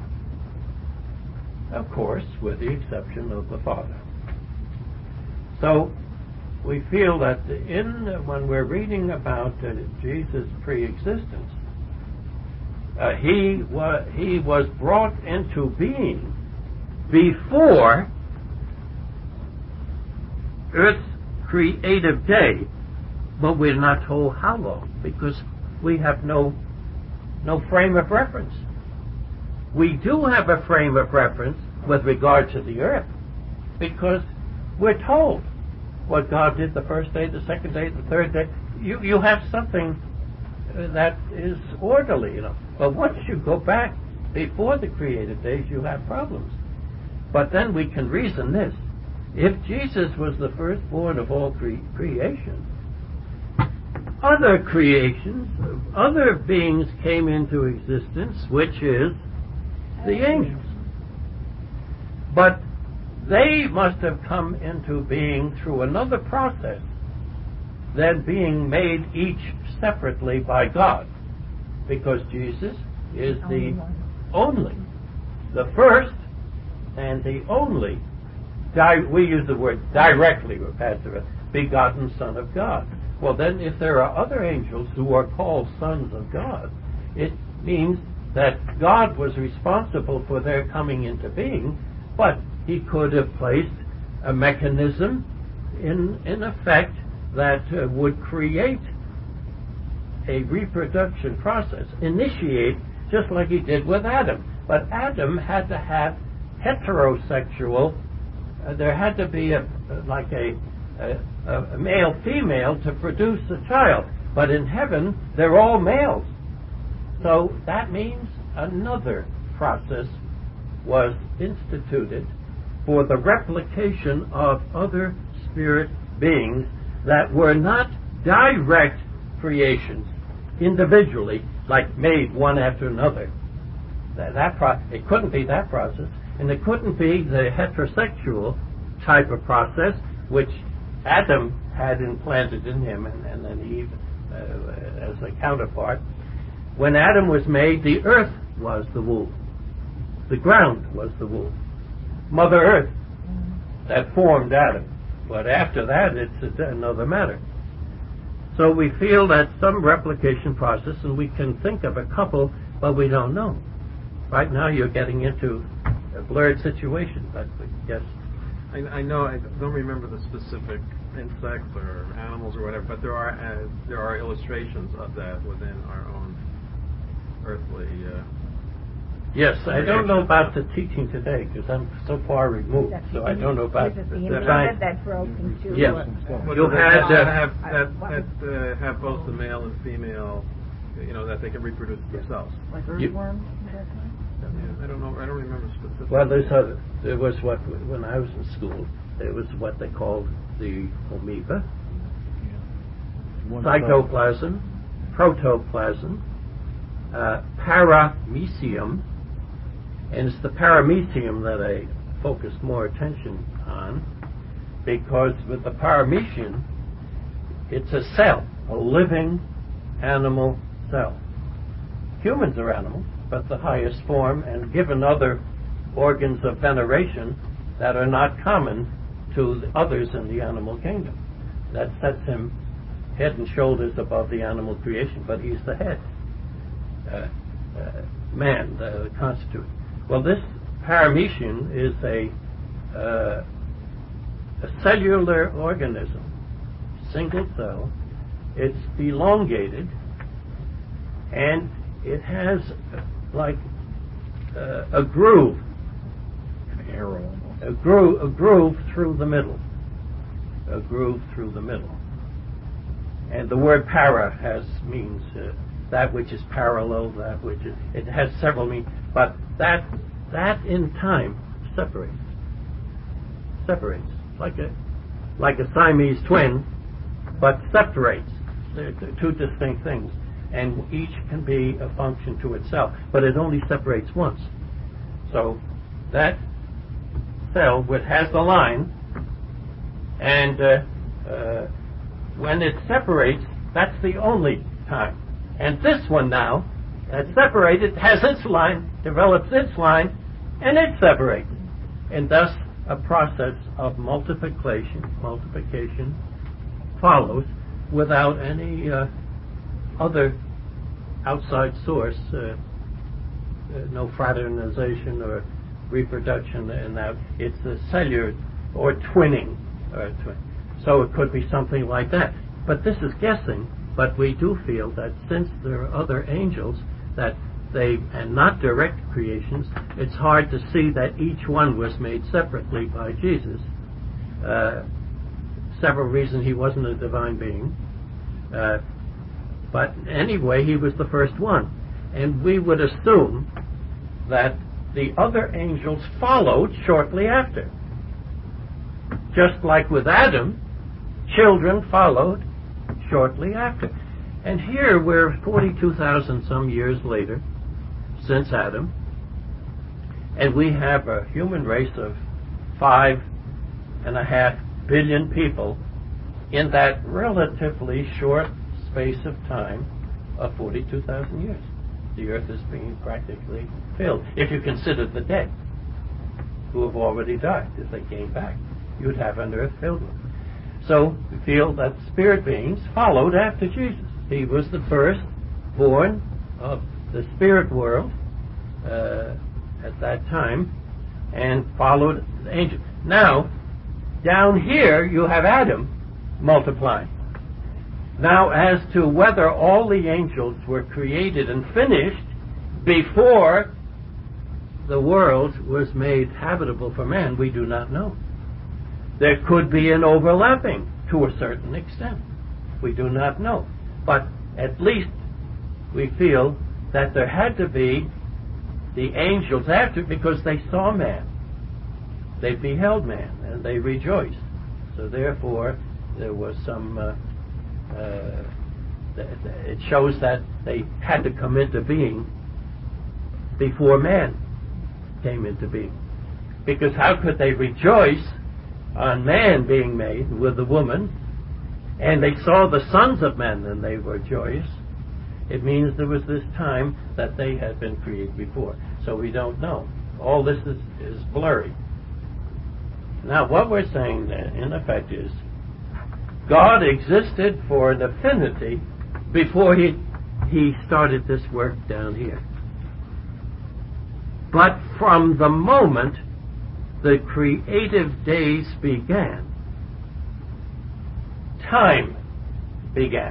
Of course, with the exception of the Father. So, we feel that in uh, when we're reading about uh, Jesus' pre-existence, uh, he, wa- he was brought into being before Earth's creative day, but we're not told how long, because we have no no frame of reference. We do have a frame of reference with regard to the earth, because we're told what God did the first day, the second day, the third day. You you have something that is orderly, you know. But once you go back before the creative days, you have problems. But then we can reason this. If Jesus was the firstborn of all cre- creation, other creations, other beings came into existence, which is the angels. But they must have come into being through another process than being made each separately by God, because Jesus is the only, the first and the only, di- we use the word directly, Pastor, begotten Son of God. Well, then, if there are other angels who are called sons of God, it means that God was responsible for their coming into being, but he could have placed a mechanism in, in effect that uh, would create a reproduction process, initiate, just like he did with Adam. But Adam had to have heterosexual, uh, there had to be a, like a A, a male-female to produce a child. But in heaven, they're all males. So that means another process was instituted for the replication of other spirit beings that were not direct creations, individually, like made one after another. That, that pro- it couldn't be that process, and it couldn't be the heterosexual type of process, which Adam had implanted in him, and, and then Eve uh, as a counterpart. When Adam was made, the earth was the womb. The ground was the womb. Mother Earth that formed Adam. But after that, it's a, another matter. So we feel that some replication process, and we can think of a couple, but we don't know. Right now, you're getting into a blurred situation, but yes. I, I know I don't remember the specific insects or animals or whatever, but there are uh, there are illustrations of that within our own earthly. Uh, yes, I don't know about the teaching today because I'm so far removed, so I don't know about the, the, the science. that broke into Yes, What you do they had call uh, that have that, that uh, have both the male and female, you know, that they can reproduce themselves. Like You- earthworms? Is that right? Yeah, I don't know. I don't remember specifically. well, there's other. There was what when I was in school. There was what they called the amoeba, One cytoplasm, protoplasm, uh, paramecium, and it's the paramecium that I focused more attention on, because with the paramecium, it's a cell, a living animal cell. Humans are animals, but the highest form, and given other organs of veneration that are not common to the others in the animal kingdom. That sets him head and shoulders above the animal creation, but he's the head. Uh, uh, man, the constitute. Well, this paramecium is a, uh, a cellular organism, single cell. It's elongated, and it has uh, like uh, a groove, An arrow almost. a groove, a groove through the middle, a groove through the middle. And the word para has means uh, that which is parallel, that which is, it has several meanings, but that that in time separates. Separates. Like a like a Siamese twin, but separates. They're two distinct things. And each can be a function to itself, but it only separates once. So that cell which has the line, and uh, uh, when it separates, that's the only time. And this one now, that's separated, has its line, develops its line, and it separates. And thus a process of multiplication, multiplication follows without any uh, other outside source, uh, uh, no fraternization or reproduction, and that it's a cellular or twinning. Or twin. So it could be something like that. But this is guessing, but we do feel that since there are other angels, that they, and not direct creations, it's hard to see that each one was made separately by Jesus. Uh, several reasons he wasn't a divine being. Uh, but anyway, he was the first one. And we would assume that the other angels followed shortly after. Just like with Adam, children followed shortly after. And here we're forty-two thousand some years later since Adam, and we have a human race of five and a half billion people in that relatively short space of time of forty-two thousand years. The earth is being practically filled. If you consider the dead who have already died, if they came back, you'd have an earth filled with them. So we feel that spirit beings followed after Jesus. He was the first born of the spirit world uh, at that time and followed the angels. Now, down here you have Adam multiplying. Now, as to whether all the angels were created and finished before the world was made habitable for man, we do not know. There could be an overlapping to a certain extent. We do not know. But at least we feel that there had to be the angels after, because they saw man. They beheld man, and they rejoiced. So therefore, there was some... Uh, uh, it shows that they had to come into being before man came into being. Because how could they rejoice on man being made with the woman, and they saw the sons of men and they were joyous? It means there was this time that they had been created before. So we don't know. All this is, is blurry. Now what we're saying then, in effect, is God existed for an infinity before he, he started this work down here. But from the moment the creative days began, time began.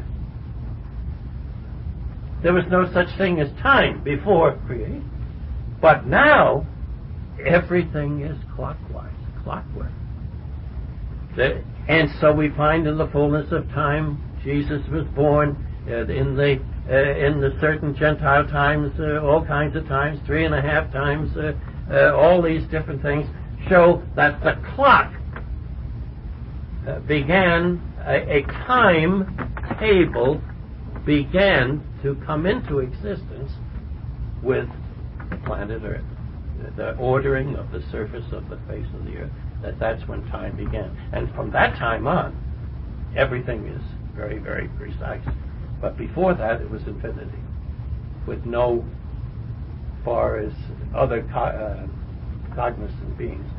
There was no such thing as time before creation. But now, everything is clockwise, clockwork. The, and so we find in the fullness of time, Jesus was born uh, in the uh, in the certain Gentile times, uh, all kinds of times, three and a half times, uh, uh, all these different things show that the clock uh, began, a, a time table began to come into existence with the planet Earth, the ordering of the surface of the face of the earth, that that's when time began. And from that time on, everything is very, very precise. But before that, it was infinity, with no far as other co- uh, cognizant beings.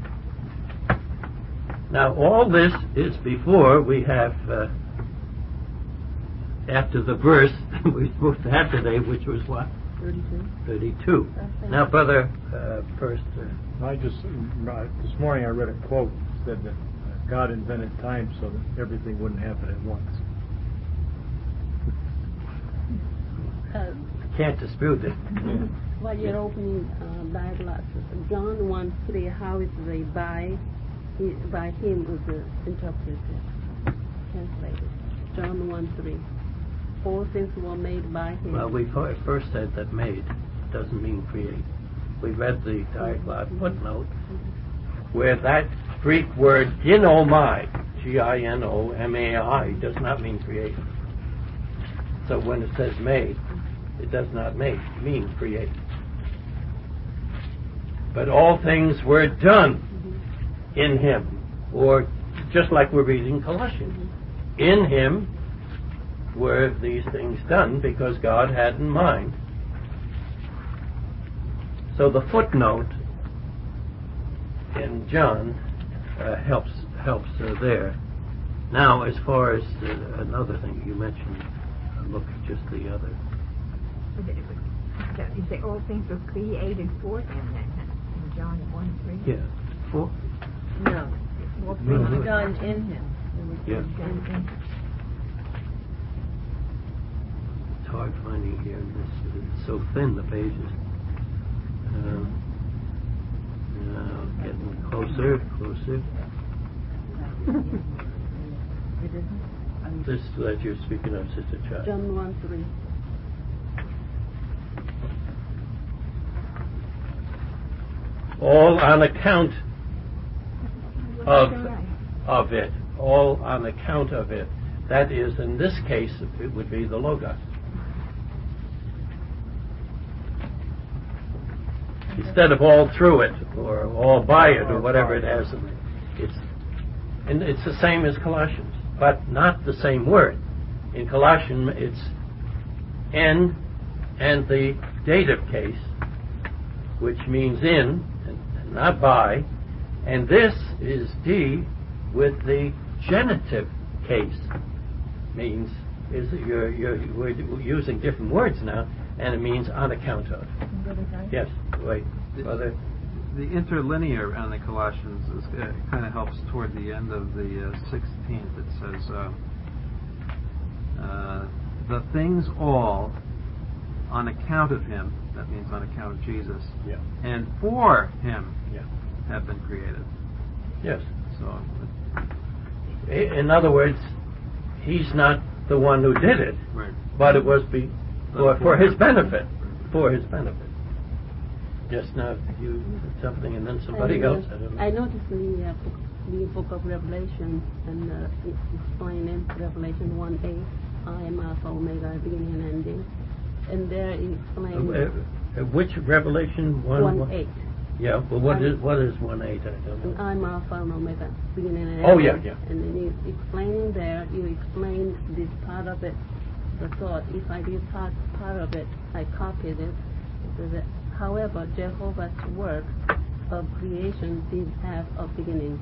Now, all this is before we have, uh, after the verse we supposed to have today, which was what? thirty-two. thirty-two. Now, Brother uh, First. Uh, I just, uh, this morning I read a quote that said that uh, God invented time so that everything wouldn't happen at once. Uh, can't dispute it. while you're opening uh, Bible, uh, John one three, how is the by, he, by him was uh, interpreted, translated? John one three. All things were made by him. Well, we fir- first said that made doesn't mean create. We read the diaglott footnote where that Greek word ginomai, G I N O M A I, does not mean create. So when it says made, it does not make mean create. But all things were done in him, or just like we're reading Colossians. In him were these things done because God had in mind. So the footnote in John uh, helps helps uh, there. Now, as far as uh, another thing you mentioned, uh, look at just the other. You say all things were created for him then, in John one three? Yeah. For, No. All It things was were done in him. It was Yeah. done in him. it's hard finding here. This, it's so thin, the pages. Uh, now, getting closer, closer. It isn't? This that you're speaking of, Sister Child. John one three. All on account of of it. All on account of it. That is, in this case, it would be the Logos. Instead of all through it, or all by it, or whatever it has in it. It's, and it's the same as Colossians, but not the same word. In Colossians, it's in and the dative case, which means in, and not by, and this is D with the genitive case. Means is that you're, you're we're using different words now, and it means on account of. Yes, wait, Father. The interlinear on the Colossians is, uh, kind of helps toward the end of the uh, sixteenth. It says, uh, uh, the things all on account of him, that means on account of Jesus, Yeah. and for him Yeah. have been created. Yes. So, I- In other words, he's not the one who did it, right. but it was be, for, for his him. benefit. For his benefit. Just now, you said something, and then somebody And, uh, else. I don't know. I noticed in the, uh, book, the book of Revelation, and uh, it's explaining Revelation one eight, I am Alpha, Omega, beginning and ending. And there it explains Uh, uh, which Revelation one? one one- eight. Yeah. Well, what I'm- is what is one eight? I don't And know. I'm Alpha and Omega, beginning and ending. Oh, yeah, yeah. And then you explaining there, you explain this part of it, the thought. If I did part, part of it, I copied it. So that, however, Jehovah's work of creation did have a beginning.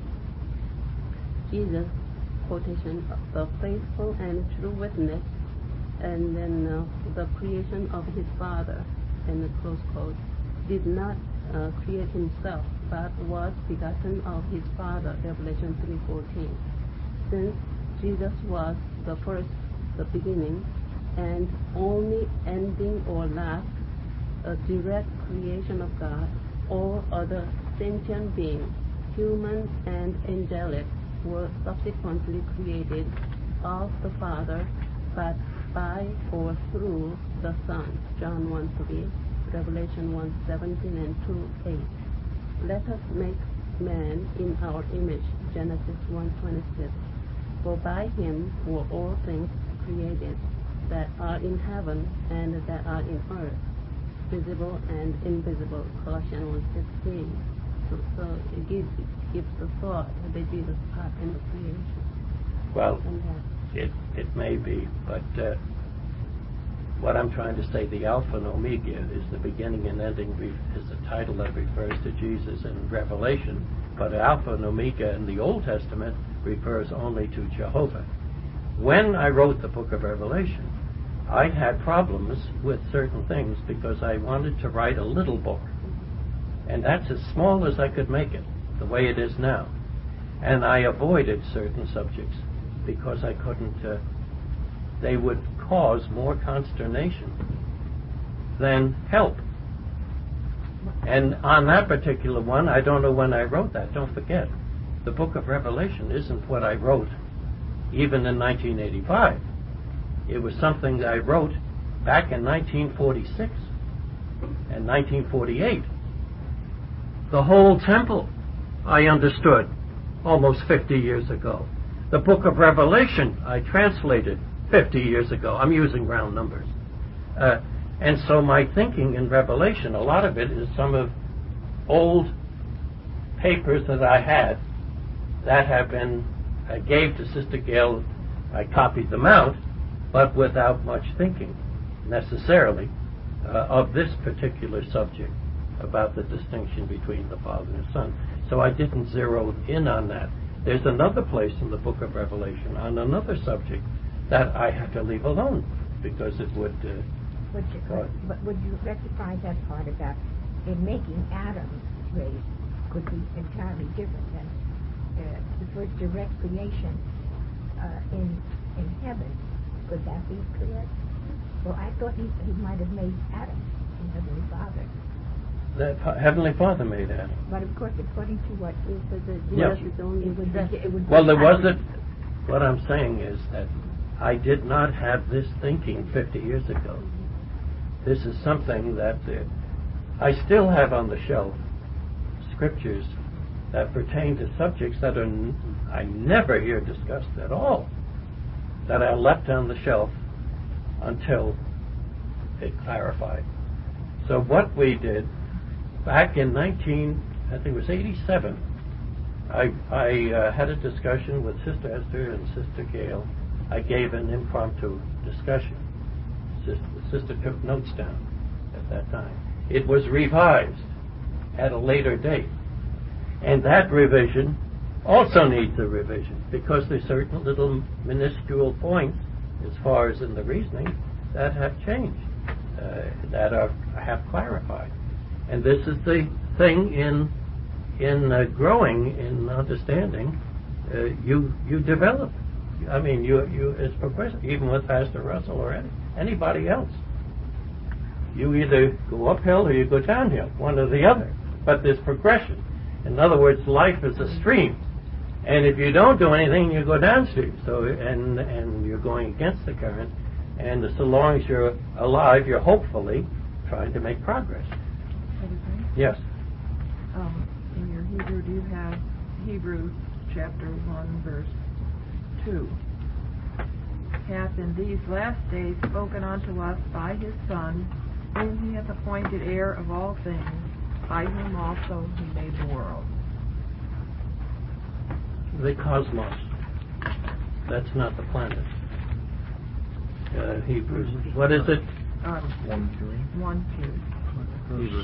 Jesus, quotation, the faithful and true witness, and then uh, the creation of his Father, and the close quote, did not uh, create himself, but was begotten of his Father, Revelation three fourteen. Since Jesus was the first, the beginning, and only ending or last, a direct creation of God, all other sentient beings, human and angelic, were subsequently created of the Father, but by or through the Son. John one three, Revelation one seventeen and two eight. Let us make man in our image. Genesis one twenty-six. For by him were all things created, that are in heaven and that are in earth, visible and invisible. Colossians one fifteen. So, so it gives, it gives the thought that Jesus part in the creation. Well, And that it it may be, but uh, what I'm trying to say, the Alpha and Omega is the beginning and ending. Is a title that refers to Jesus in Revelation, but Alpha and Omega in the Old Testament refers only to Jehovah. When I wrote the book of Revelation, I had problems with certain things because I wanted to write a little book. And that's as small as I could make it, the way it is now. And I avoided certain subjects because I couldn't, uh, they would cause more consternation than help. And on that particular one, I don't know when I wrote that. Don't forget, the book of Revelation isn't what I wrote even in nineteen eighty-five. It was something that I wrote back in nineteen forty-six and nineteen forty-eight. The whole temple I understood almost fifty years ago. The book of Revelation I translated fifty years ago. I'm using round numbers. Uh, and so my thinking in Revelation, a lot of it is some of old papers that I had that have been, I gave to Sister Gail. I copied them out, but without much thinking necessarily uh, of this particular subject about the distinction between the Father and the Son. So I didn't zero in on that. There's another place in the book of Revelation on another subject that I had to leave alone because it would... Uh, would you, but would you rectify that part about in making Adam's race could be entirely different than uh, the first direct creation uh, in in heaven? Could that be correct? Well, I thought he, he might have made Adam, the Heavenly Father. The Heavenly Father made Adam. But of course, according to what is So the Yeah. Jesus only it would be, it would be Well, there was Adam. it. What I'm saying is that I did not have this thinking fifty years ago. This is something that uh, I still have on the shelf, scriptures that pertain to subjects that are n- I never hear discussed at all, that I left on the shelf until it clarified. So what we did back in nineteen, I think it was eighty-seven, I, I uh, had a discussion with Sister Esther and Sister Gail. I gave an impromptu discussion. Sister, Sister took notes down at that time. It was revised at a later date. And that revision also needs a revision because there's certain little minuscule points as far as in the reasoning that have changed, uh, that are have clarified. And this is the thing in in uh, growing in understanding. Uh, you you develop. I mean, you you it's progressive. Even with Pastor Russell or any, anybody else, you either go uphill or you go downhill, one or the other. But there's progression. In other words, life is a stream, and if you don't do anything, you go downstream. So and and you're going against the current. And so long as you're alive, you're hopefully trying to make progress. Yes. Um, in your Hebrew, do you have Hebrews chapter one, verse two? Hath in these last days spoken unto us by his Son, whom he hath appointed heir of all things, by whom also he made the world. The cosmos. That's not the planet. Uh, Hebrews. What is it? Um, One, two. one, two. Hebrews.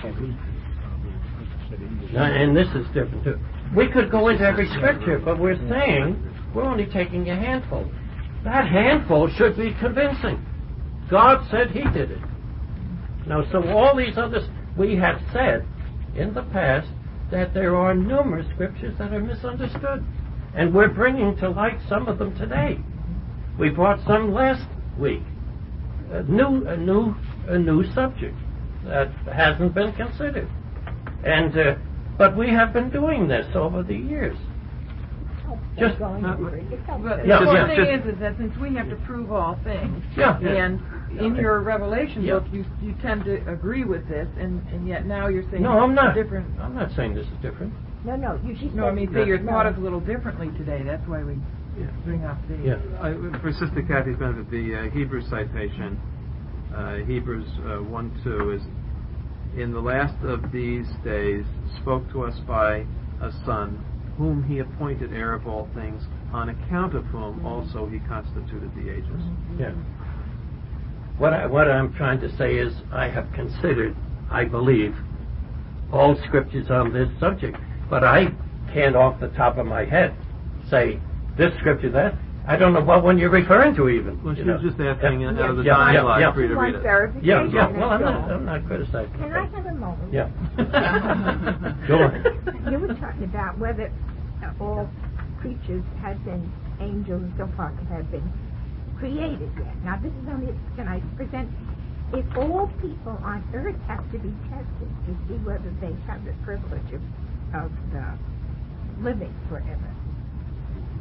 Now, and this is different too. We could go into every scripture, but we're saying we're only taking a handful. That handful should be convincing. God said he did it. Now, so all these others, we have said in the past that there are numerous scriptures that are misunderstood. And we're bringing to light some of them today. We brought some last week. A new, a new, a new subject that hasn't been considered. And, uh, but we have been doing this over the years. Just, going uh, over it. It's But okay. Yeah, the yeah. thing just- is, is that since we have to prove all things, yeah. and in your Revelation Yeah. book, you you tend to agree with this, and, and yet now you're saying No, I'm it's not. different. I'm not saying this is different. No, no, you she No, I said- mean, say your no. thought is a little differently today. That's why we Yeah. bring up the. Yeah. I, for Sister Kathy's benefit, the uh, Hebrew citation, uh, Hebrews uh, one two, is, in the last of these days spoke to us by a Son, whom he appointed heir of all things, on account of whom also he constituted the ages. Yeah. What I, what I'm trying to say is I have considered, I believe, all scriptures on this subject, but I can't off the top of my head say this scripture, that. I don't know what one you're referring to even. Well, she you know. was just asking Yeah. out of the Yeah, time yeah, line yeah. for you to read Want it. verification, Yeah, yeah. Well, I'm that's not, all. I'm not criticizing. Can I have a moment? Yeah. Go on. You were talking about whether uh, all creatures had been, angels and so forth, have been created yet. Now, this is only, can I present, if all people on earth have to be tested to see whether they have the privilege of, of the living forever,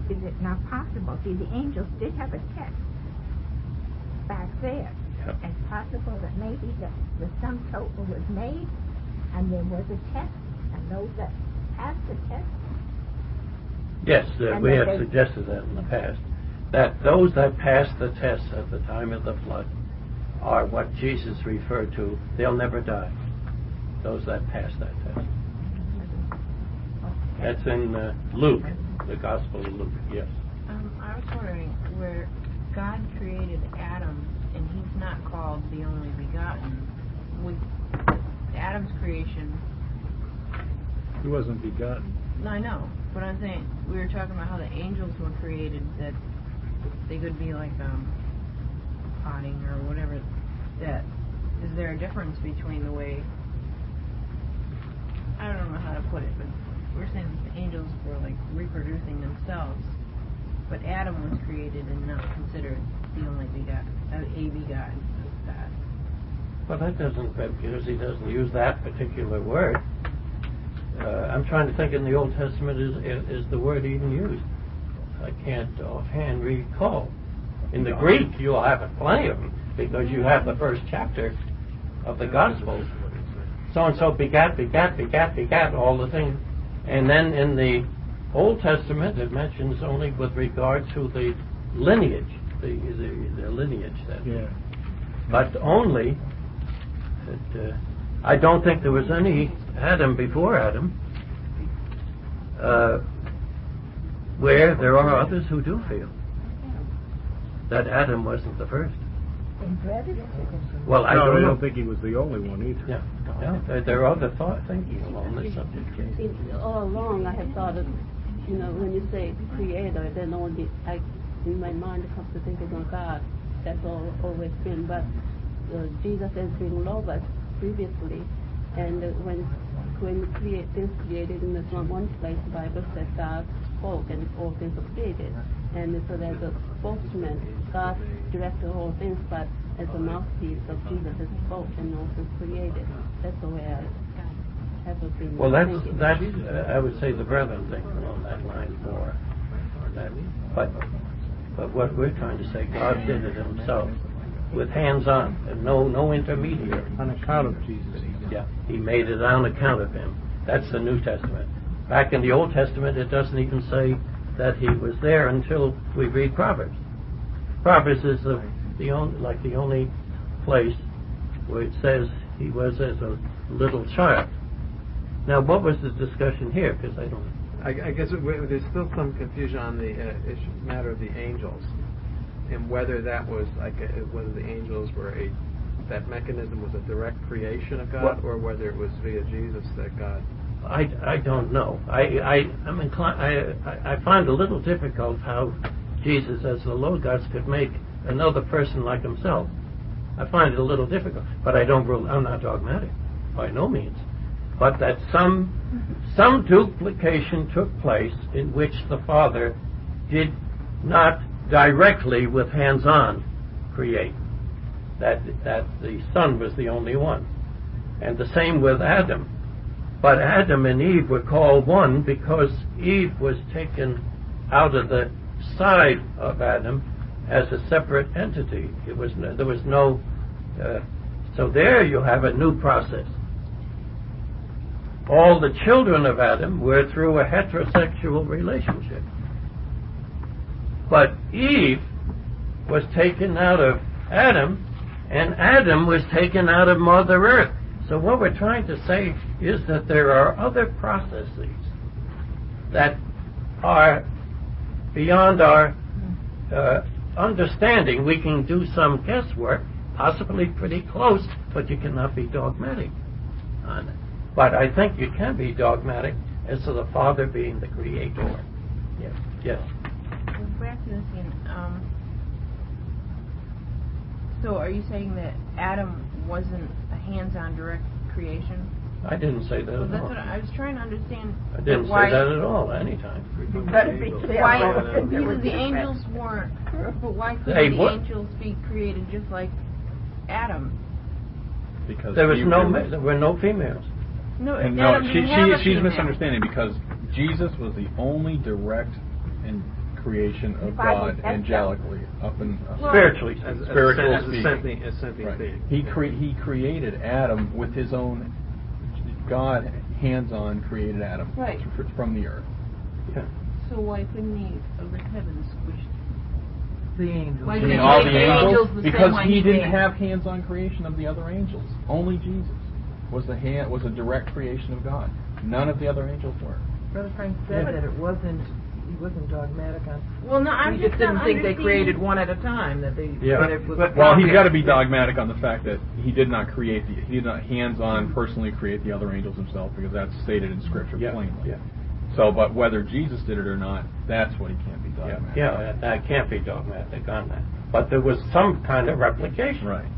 is it not possible? See, the angels did have a test back there. Yep. It's possible that maybe the, the sum total was made, and there was a test, and those that passed the test. Yes, uh, And we that have they- suggested that in the past. That those that passed the test at the time of the flood are what Jesus referred to. They'll never die. Those that passed that test. That's in uh, Luke, the Gospel of Luke, yes. Um, I was wondering where God created Adam and he's not called the only begotten. With Adam's creation, He wasn't begotten. I know, but I'm saying we were talking about how the angels were created, that they could be like um, potting or whatever. That is there a difference between the way? I don't know how to put it, but we're saying that the angels were like reproducing themselves, but Adam was created and not considered the only begotten, uh, a begotten of God. Well, that doesn't, because he doesn't use that particular word. Uh, I'm trying to think in the Old Testament, is, is the word even used? I can't offhand recall. In the Greek, you'll have plenty of them, because you have the first chapter of the Gospels. So-and-so begat, begat, begat, begat, all the things. And then in the Old Testament, it mentions only with regard to the lineage, the, the, the lineage. That Yeah. But only, that, uh, I don't think there was any Adam before Adam, uh, where there are others who do feel that Adam wasn't the first. In brevity. Well, I no, don't I know. don't think he was the only one either. Yeah, yeah. There, there are other thought thinking along this subject. It, all along, I have thought of, you know, when you say creator, then only I, in my mind, comes to thinking of God. That's all always been. But uh, Jesus has been Logos previously, and uh, when when create, things created in this one, one place, the Bible says God spoke and all things were created. And so there's a spokesman. God directed all things, but as a mouthpiece of Jesus has spoke and all things created. That's the way I have been Well, that's thinking. that's uh, I would say the brethren think along that line more. That, but but what we're trying to say, God did it Himself with hands on and no no intermediary. On account of Jesus. Yeah, He made it on account of Him. That's the New Testament. Back in the Old Testament, it doesn't even say that He was there until we read Proverbs. Proverbs is the, the only, like the only place where it says He was as a little child. Now, what was the discussion here? Because I don't. I, I guess it, there's still some confusion on the uh, issue, matter of the angels, and whether that was like a, whether the angels were a that mechanism was a direct creation of God, What? or whether it was via Jesus that God. I, I don't know. I I I'm inclined. I, I I find a little difficult how Jesus, as the Logos, could make another person like Himself. I find it a little difficult, but I don't. Rule, I'm not dogmatic, by no means. But that some some duplication took place in which the Father did not directly, with hands-on, create. That that the Son was the only one, and the same with Adam. But Adam and Eve were called one because Eve was taken out of the side of Adam as a separate entity. It was no, there was no. Uh, so there you have a new process. All the children of Adam were through a heterosexual relationship. But Eve was taken out of Adam, and Adam was taken out of Mother Earth. So what we're trying to say is that there are other processes that are beyond our uh, understanding. We can do some guesswork, possibly pretty close, but you cannot be dogmatic on it. But I think you can be dogmatic as to the Father being the creator. Yes. Yes. Well, back to this again. Um, so are you saying that Adam wasn't a hands-on direct creation? I didn't say that Well, at that's all. what I, I was trying to understand. I didn't why, say that at all, anytime. Why, because the angels weren't, but why couldn't They the were. angels be created just like Adam? Because There was he- no, there ma- was- there were no females. No, And Adam no, she, didn't have a she, she's female. misunderstanding because Jesus was the only direct and creation of The Bible God says so. angelically, up in uh, Spiritually As, speaking. as, Spiritual a, as a speaking. sentient, a sentient Right. being. He cre- he created Adam with his own. God, hands-on, created Adam Right. fr- from the earth. Yeah. So why couldn't he of the heavens squish? The angels. Why You didn't mean he all make the angels? the Because same way he he didn't made- have hands-on creation of the other angels. Only Jesus was the hand was a direct creation of God. None of the other angels were. Brother Frank said Yeah. that it wasn't, he wasn't dogmatic on. Well, no, I'm he just just didn't not think they understanding- created one at a time. That they, Yeah. that it was. But- Well, he's progress. got to be dogmatic on the fact that he did not create the he did not hands-on personally create the other angels himself, because that's stated in Scripture Yeah. plainly. Yeah. So, but whether Jesus did it or not, that's what he can't be Yeah, dogmatic. yeah, that, that can't be dogmatic on that. But there was some kind of replication. Right.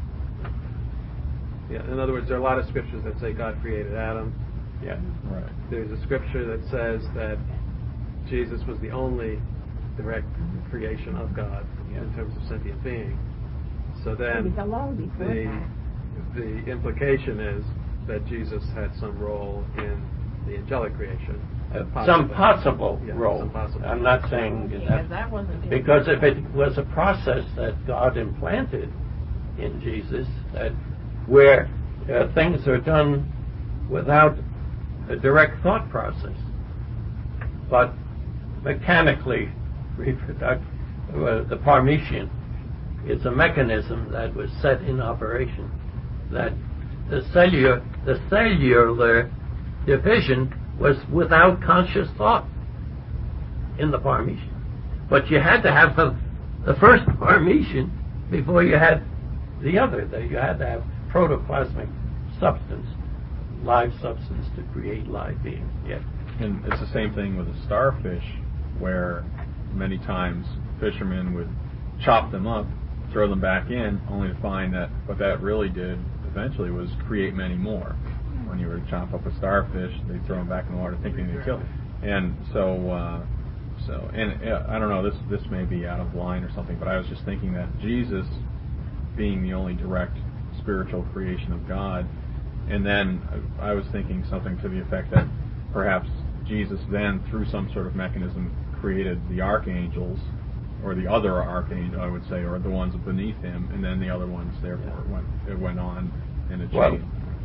Yeah, in other words, there are a lot of scriptures that say God created Adam. Yeah. Right. There's a scripture that says that Jesus was the only direct creation of God in terms of sentient being. So He was then alone before the that. the implication is that Jesus had some role in the angelic creation. Uh, Possibly. some possible Yeah, role. some possible. I'm not saying Because that. that wasn't his- Because if it was a process that God implanted in Jesus, that where uh, things are done without a direct thought process, but mechanically reproduct, uh, the Parmesian is a mechanism that was set in operation, that the cellular, the cellular division was without conscious thought in the Parmesian. But you had to have the, the first Parmesian before you had the other. That you had to have protoplasmic substance, live substance, to create live beings. Yeah. And it's the same thing with a starfish, where many times fishermen would chop them up, throw them back in, only to find that what that really did eventually was create many more. When you were to chop up a starfish, they'd throw them back in the water thinking they killed it. And so, uh, so, and uh, I don't know, this this may be out of line or something, but I was just thinking that Jesus, being the only direct spiritual creation of God, and then I was thinking something to the effect that perhaps Jesus then, through some sort of mechanism, created the archangels, or the other archangel, I would say, or the ones beneath him, and then the other ones, therefore, went it went on in a chain. Well,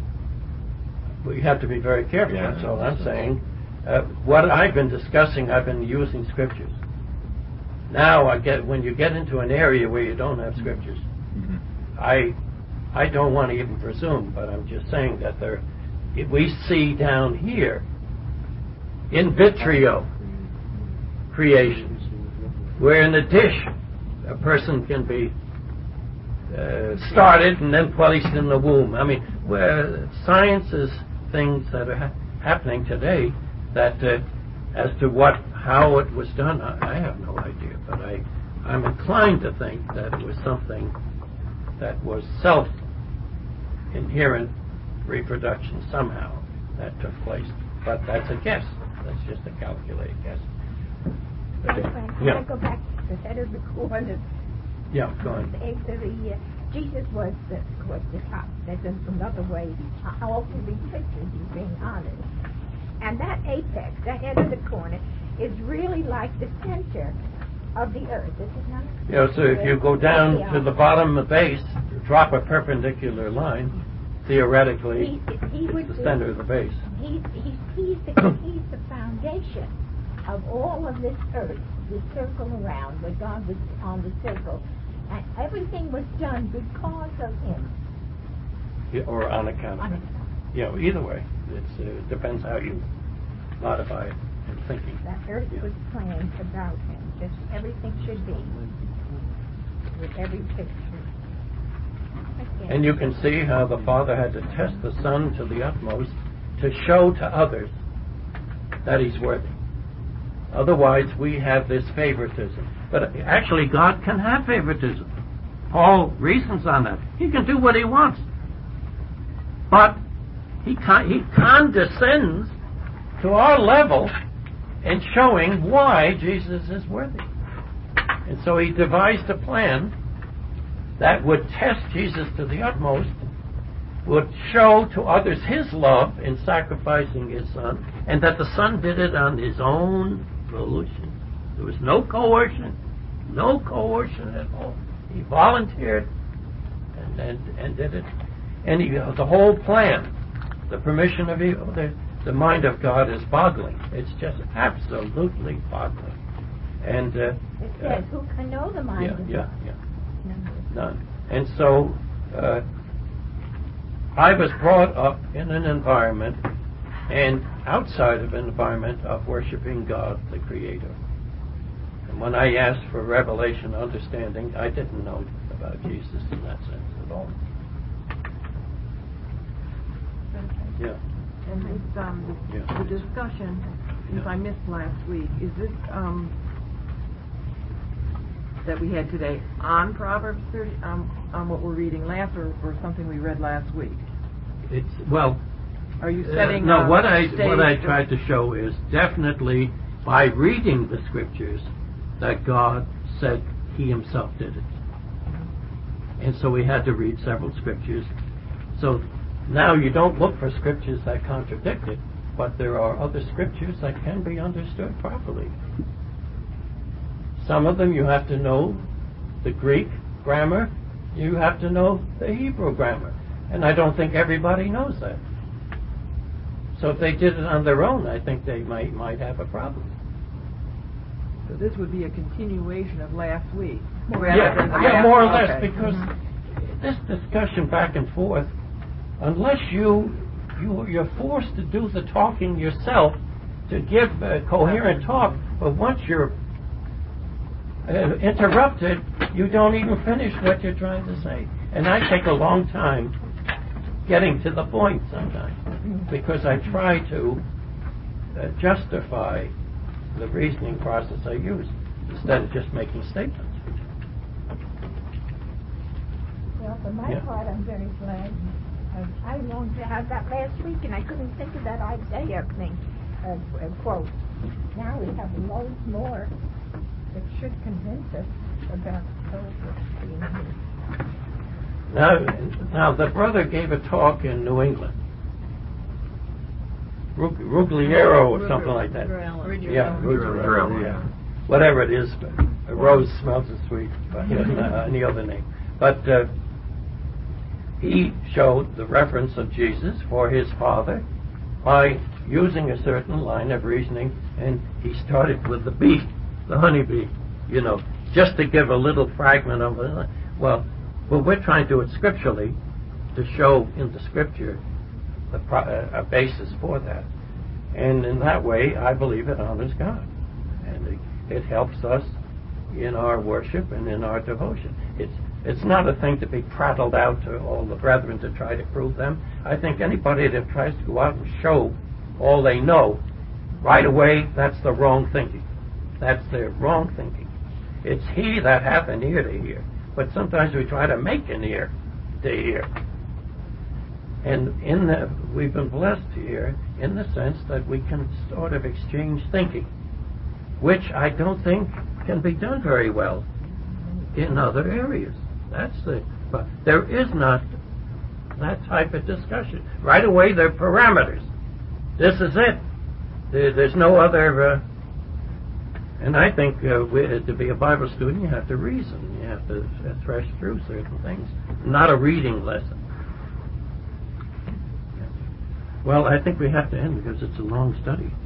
we have to be very careful. Yeah. That's all I'm saying. Uh, what I've been discussing, I've been using scriptures. Now, I get when you get into an area where you don't have scriptures, Mhm. I I don't want to even presume, but I'm just saying that there, if we see down here in vitro creations, where in a dish a person can be uh, started and then placed in the womb. I mean, where science is things that are ha- happening today that uh, as to what how it was done, I, I have no idea, but I I'm inclined to think that it was something that was self-inherent reproduction somehow that took place. But that's a guess. That's just a calculated guess. Brother Frank, can Yeah. I go back to the head of the corn? Yeah, go ahead. The, the, uh, Jesus was the, was the top. That's another way. uh, All through these pictures, he's being honest. And that apex, the head of the corner, is really like the center of the earth. Is it not? You know, so if you go down to the bottom of the base, drop a perpendicular line, theoretically, He, he it's would the be- center of the base. He's, he's, he's, the, he's the foundation of all of this earth, the circle around, where God was on the circle. And everything was done because of him. Yeah, or on account of On it. account. You know, either way, it uh, depends how you modify it in thinking. That earth Yeah. was planned about him. Just everything should be. With every picture. Again. And you can see how the Father had to test the Son to the utmost to show to others that he's worthy. Otherwise, we have this favoritism. But actually, God can have favoritism. Paul reasons on that. He can do what he wants. But he, con- he condescends to our level in showing why Jesus is worthy. And so he devised a plan that would test Jesus to the utmost, would show to others his love in sacrificing his Son, and that the Son did it on his own volition. There was no coercion, no coercion at all. He volunteered and and, and did it. And he, uh, the whole plan, the permission of evil, the, the mind of God is boggling. It's just absolutely boggling. And uh, It says, uh, who can know the mind yeah, of yeah, God? yeah, None. none. And so uh, I was brought up in an environment and outside of an environment of worshiping God, the Creator. And when I asked for revelation, understanding, I didn't know about Jesus in that sense at all. Yeah. And this, um, the, Yeah. the discussion, if Yeah. I missed last week, is this um, that we had today on Proverbs thirty, um, on what we're reading last, or, or something we read last week? It's well. Are you Uh, setting? no, um, what I stage what I for- tried to show is definitely by reading the scriptures that God said He Himself did it, and so we had to read several scriptures. So now you don't look for scriptures that contradict it, but there are other scriptures that can be understood properly. Some of them you have to know the Greek grammar, you have to know the Hebrew grammar, and I don't think everybody knows that. So if they did it on their own, I think they might might have a problem. So this would be a continuation of last week. Yeah, than the yeah, last- more or less, okay. because Mhm. this discussion back and forth, unless you you you're forced to do the talking yourself to give a coherent talk, but once you're uh, interrupted, you don't even finish what you're trying to say. And I take a long time getting to the point sometimes, because I try to uh, justify the reasoning process I use instead of just making statements. Well, for my Yeah. part, I'm very glad. Uh, I longed to have that last week, and I couldn't think of that Isaiah thing, uh, uh, quote. Now we have loads more that should convince us about soldiers being here. Now, now the brother gave a talk in New England, Rug- Rugliero or something like that. Yeah, Rugliero, yeah. Whatever it is, a rose smells as sweet, but uh, any other name. But uh, he showed the reference of Jesus for his Father by using a certain line of reasoning, and he started with the bee, the honeybee, you know, just to give a little fragment of it. Well, well, we're trying to do it scripturally to show in the Scripture the pro- uh, a basis for that, and in that way, I believe it honors God, and it, it helps us in our worship and in our devotion. It's it's not a thing to be prattled out to all the brethren to try to prove them. I think anybody that tries to go out and show all they know right away, that's the wrong thinking. That's their wrong thinking. It's he that hath an ear to hear. But sometimes we try to make an ear to hear. And in the, we've been blessed here in the sense that we can sort of exchange thinking, which I don't think can be done very well in other areas. That's the, but there is not that type of discussion. Right away, there are parameters. This is it. There, there's no other. Uh, and I think uh, we, to be a Bible student, you have to reason. You have to uh, thresh through certain things. Not a reading lesson. Well, I think we have to end because it's a long study.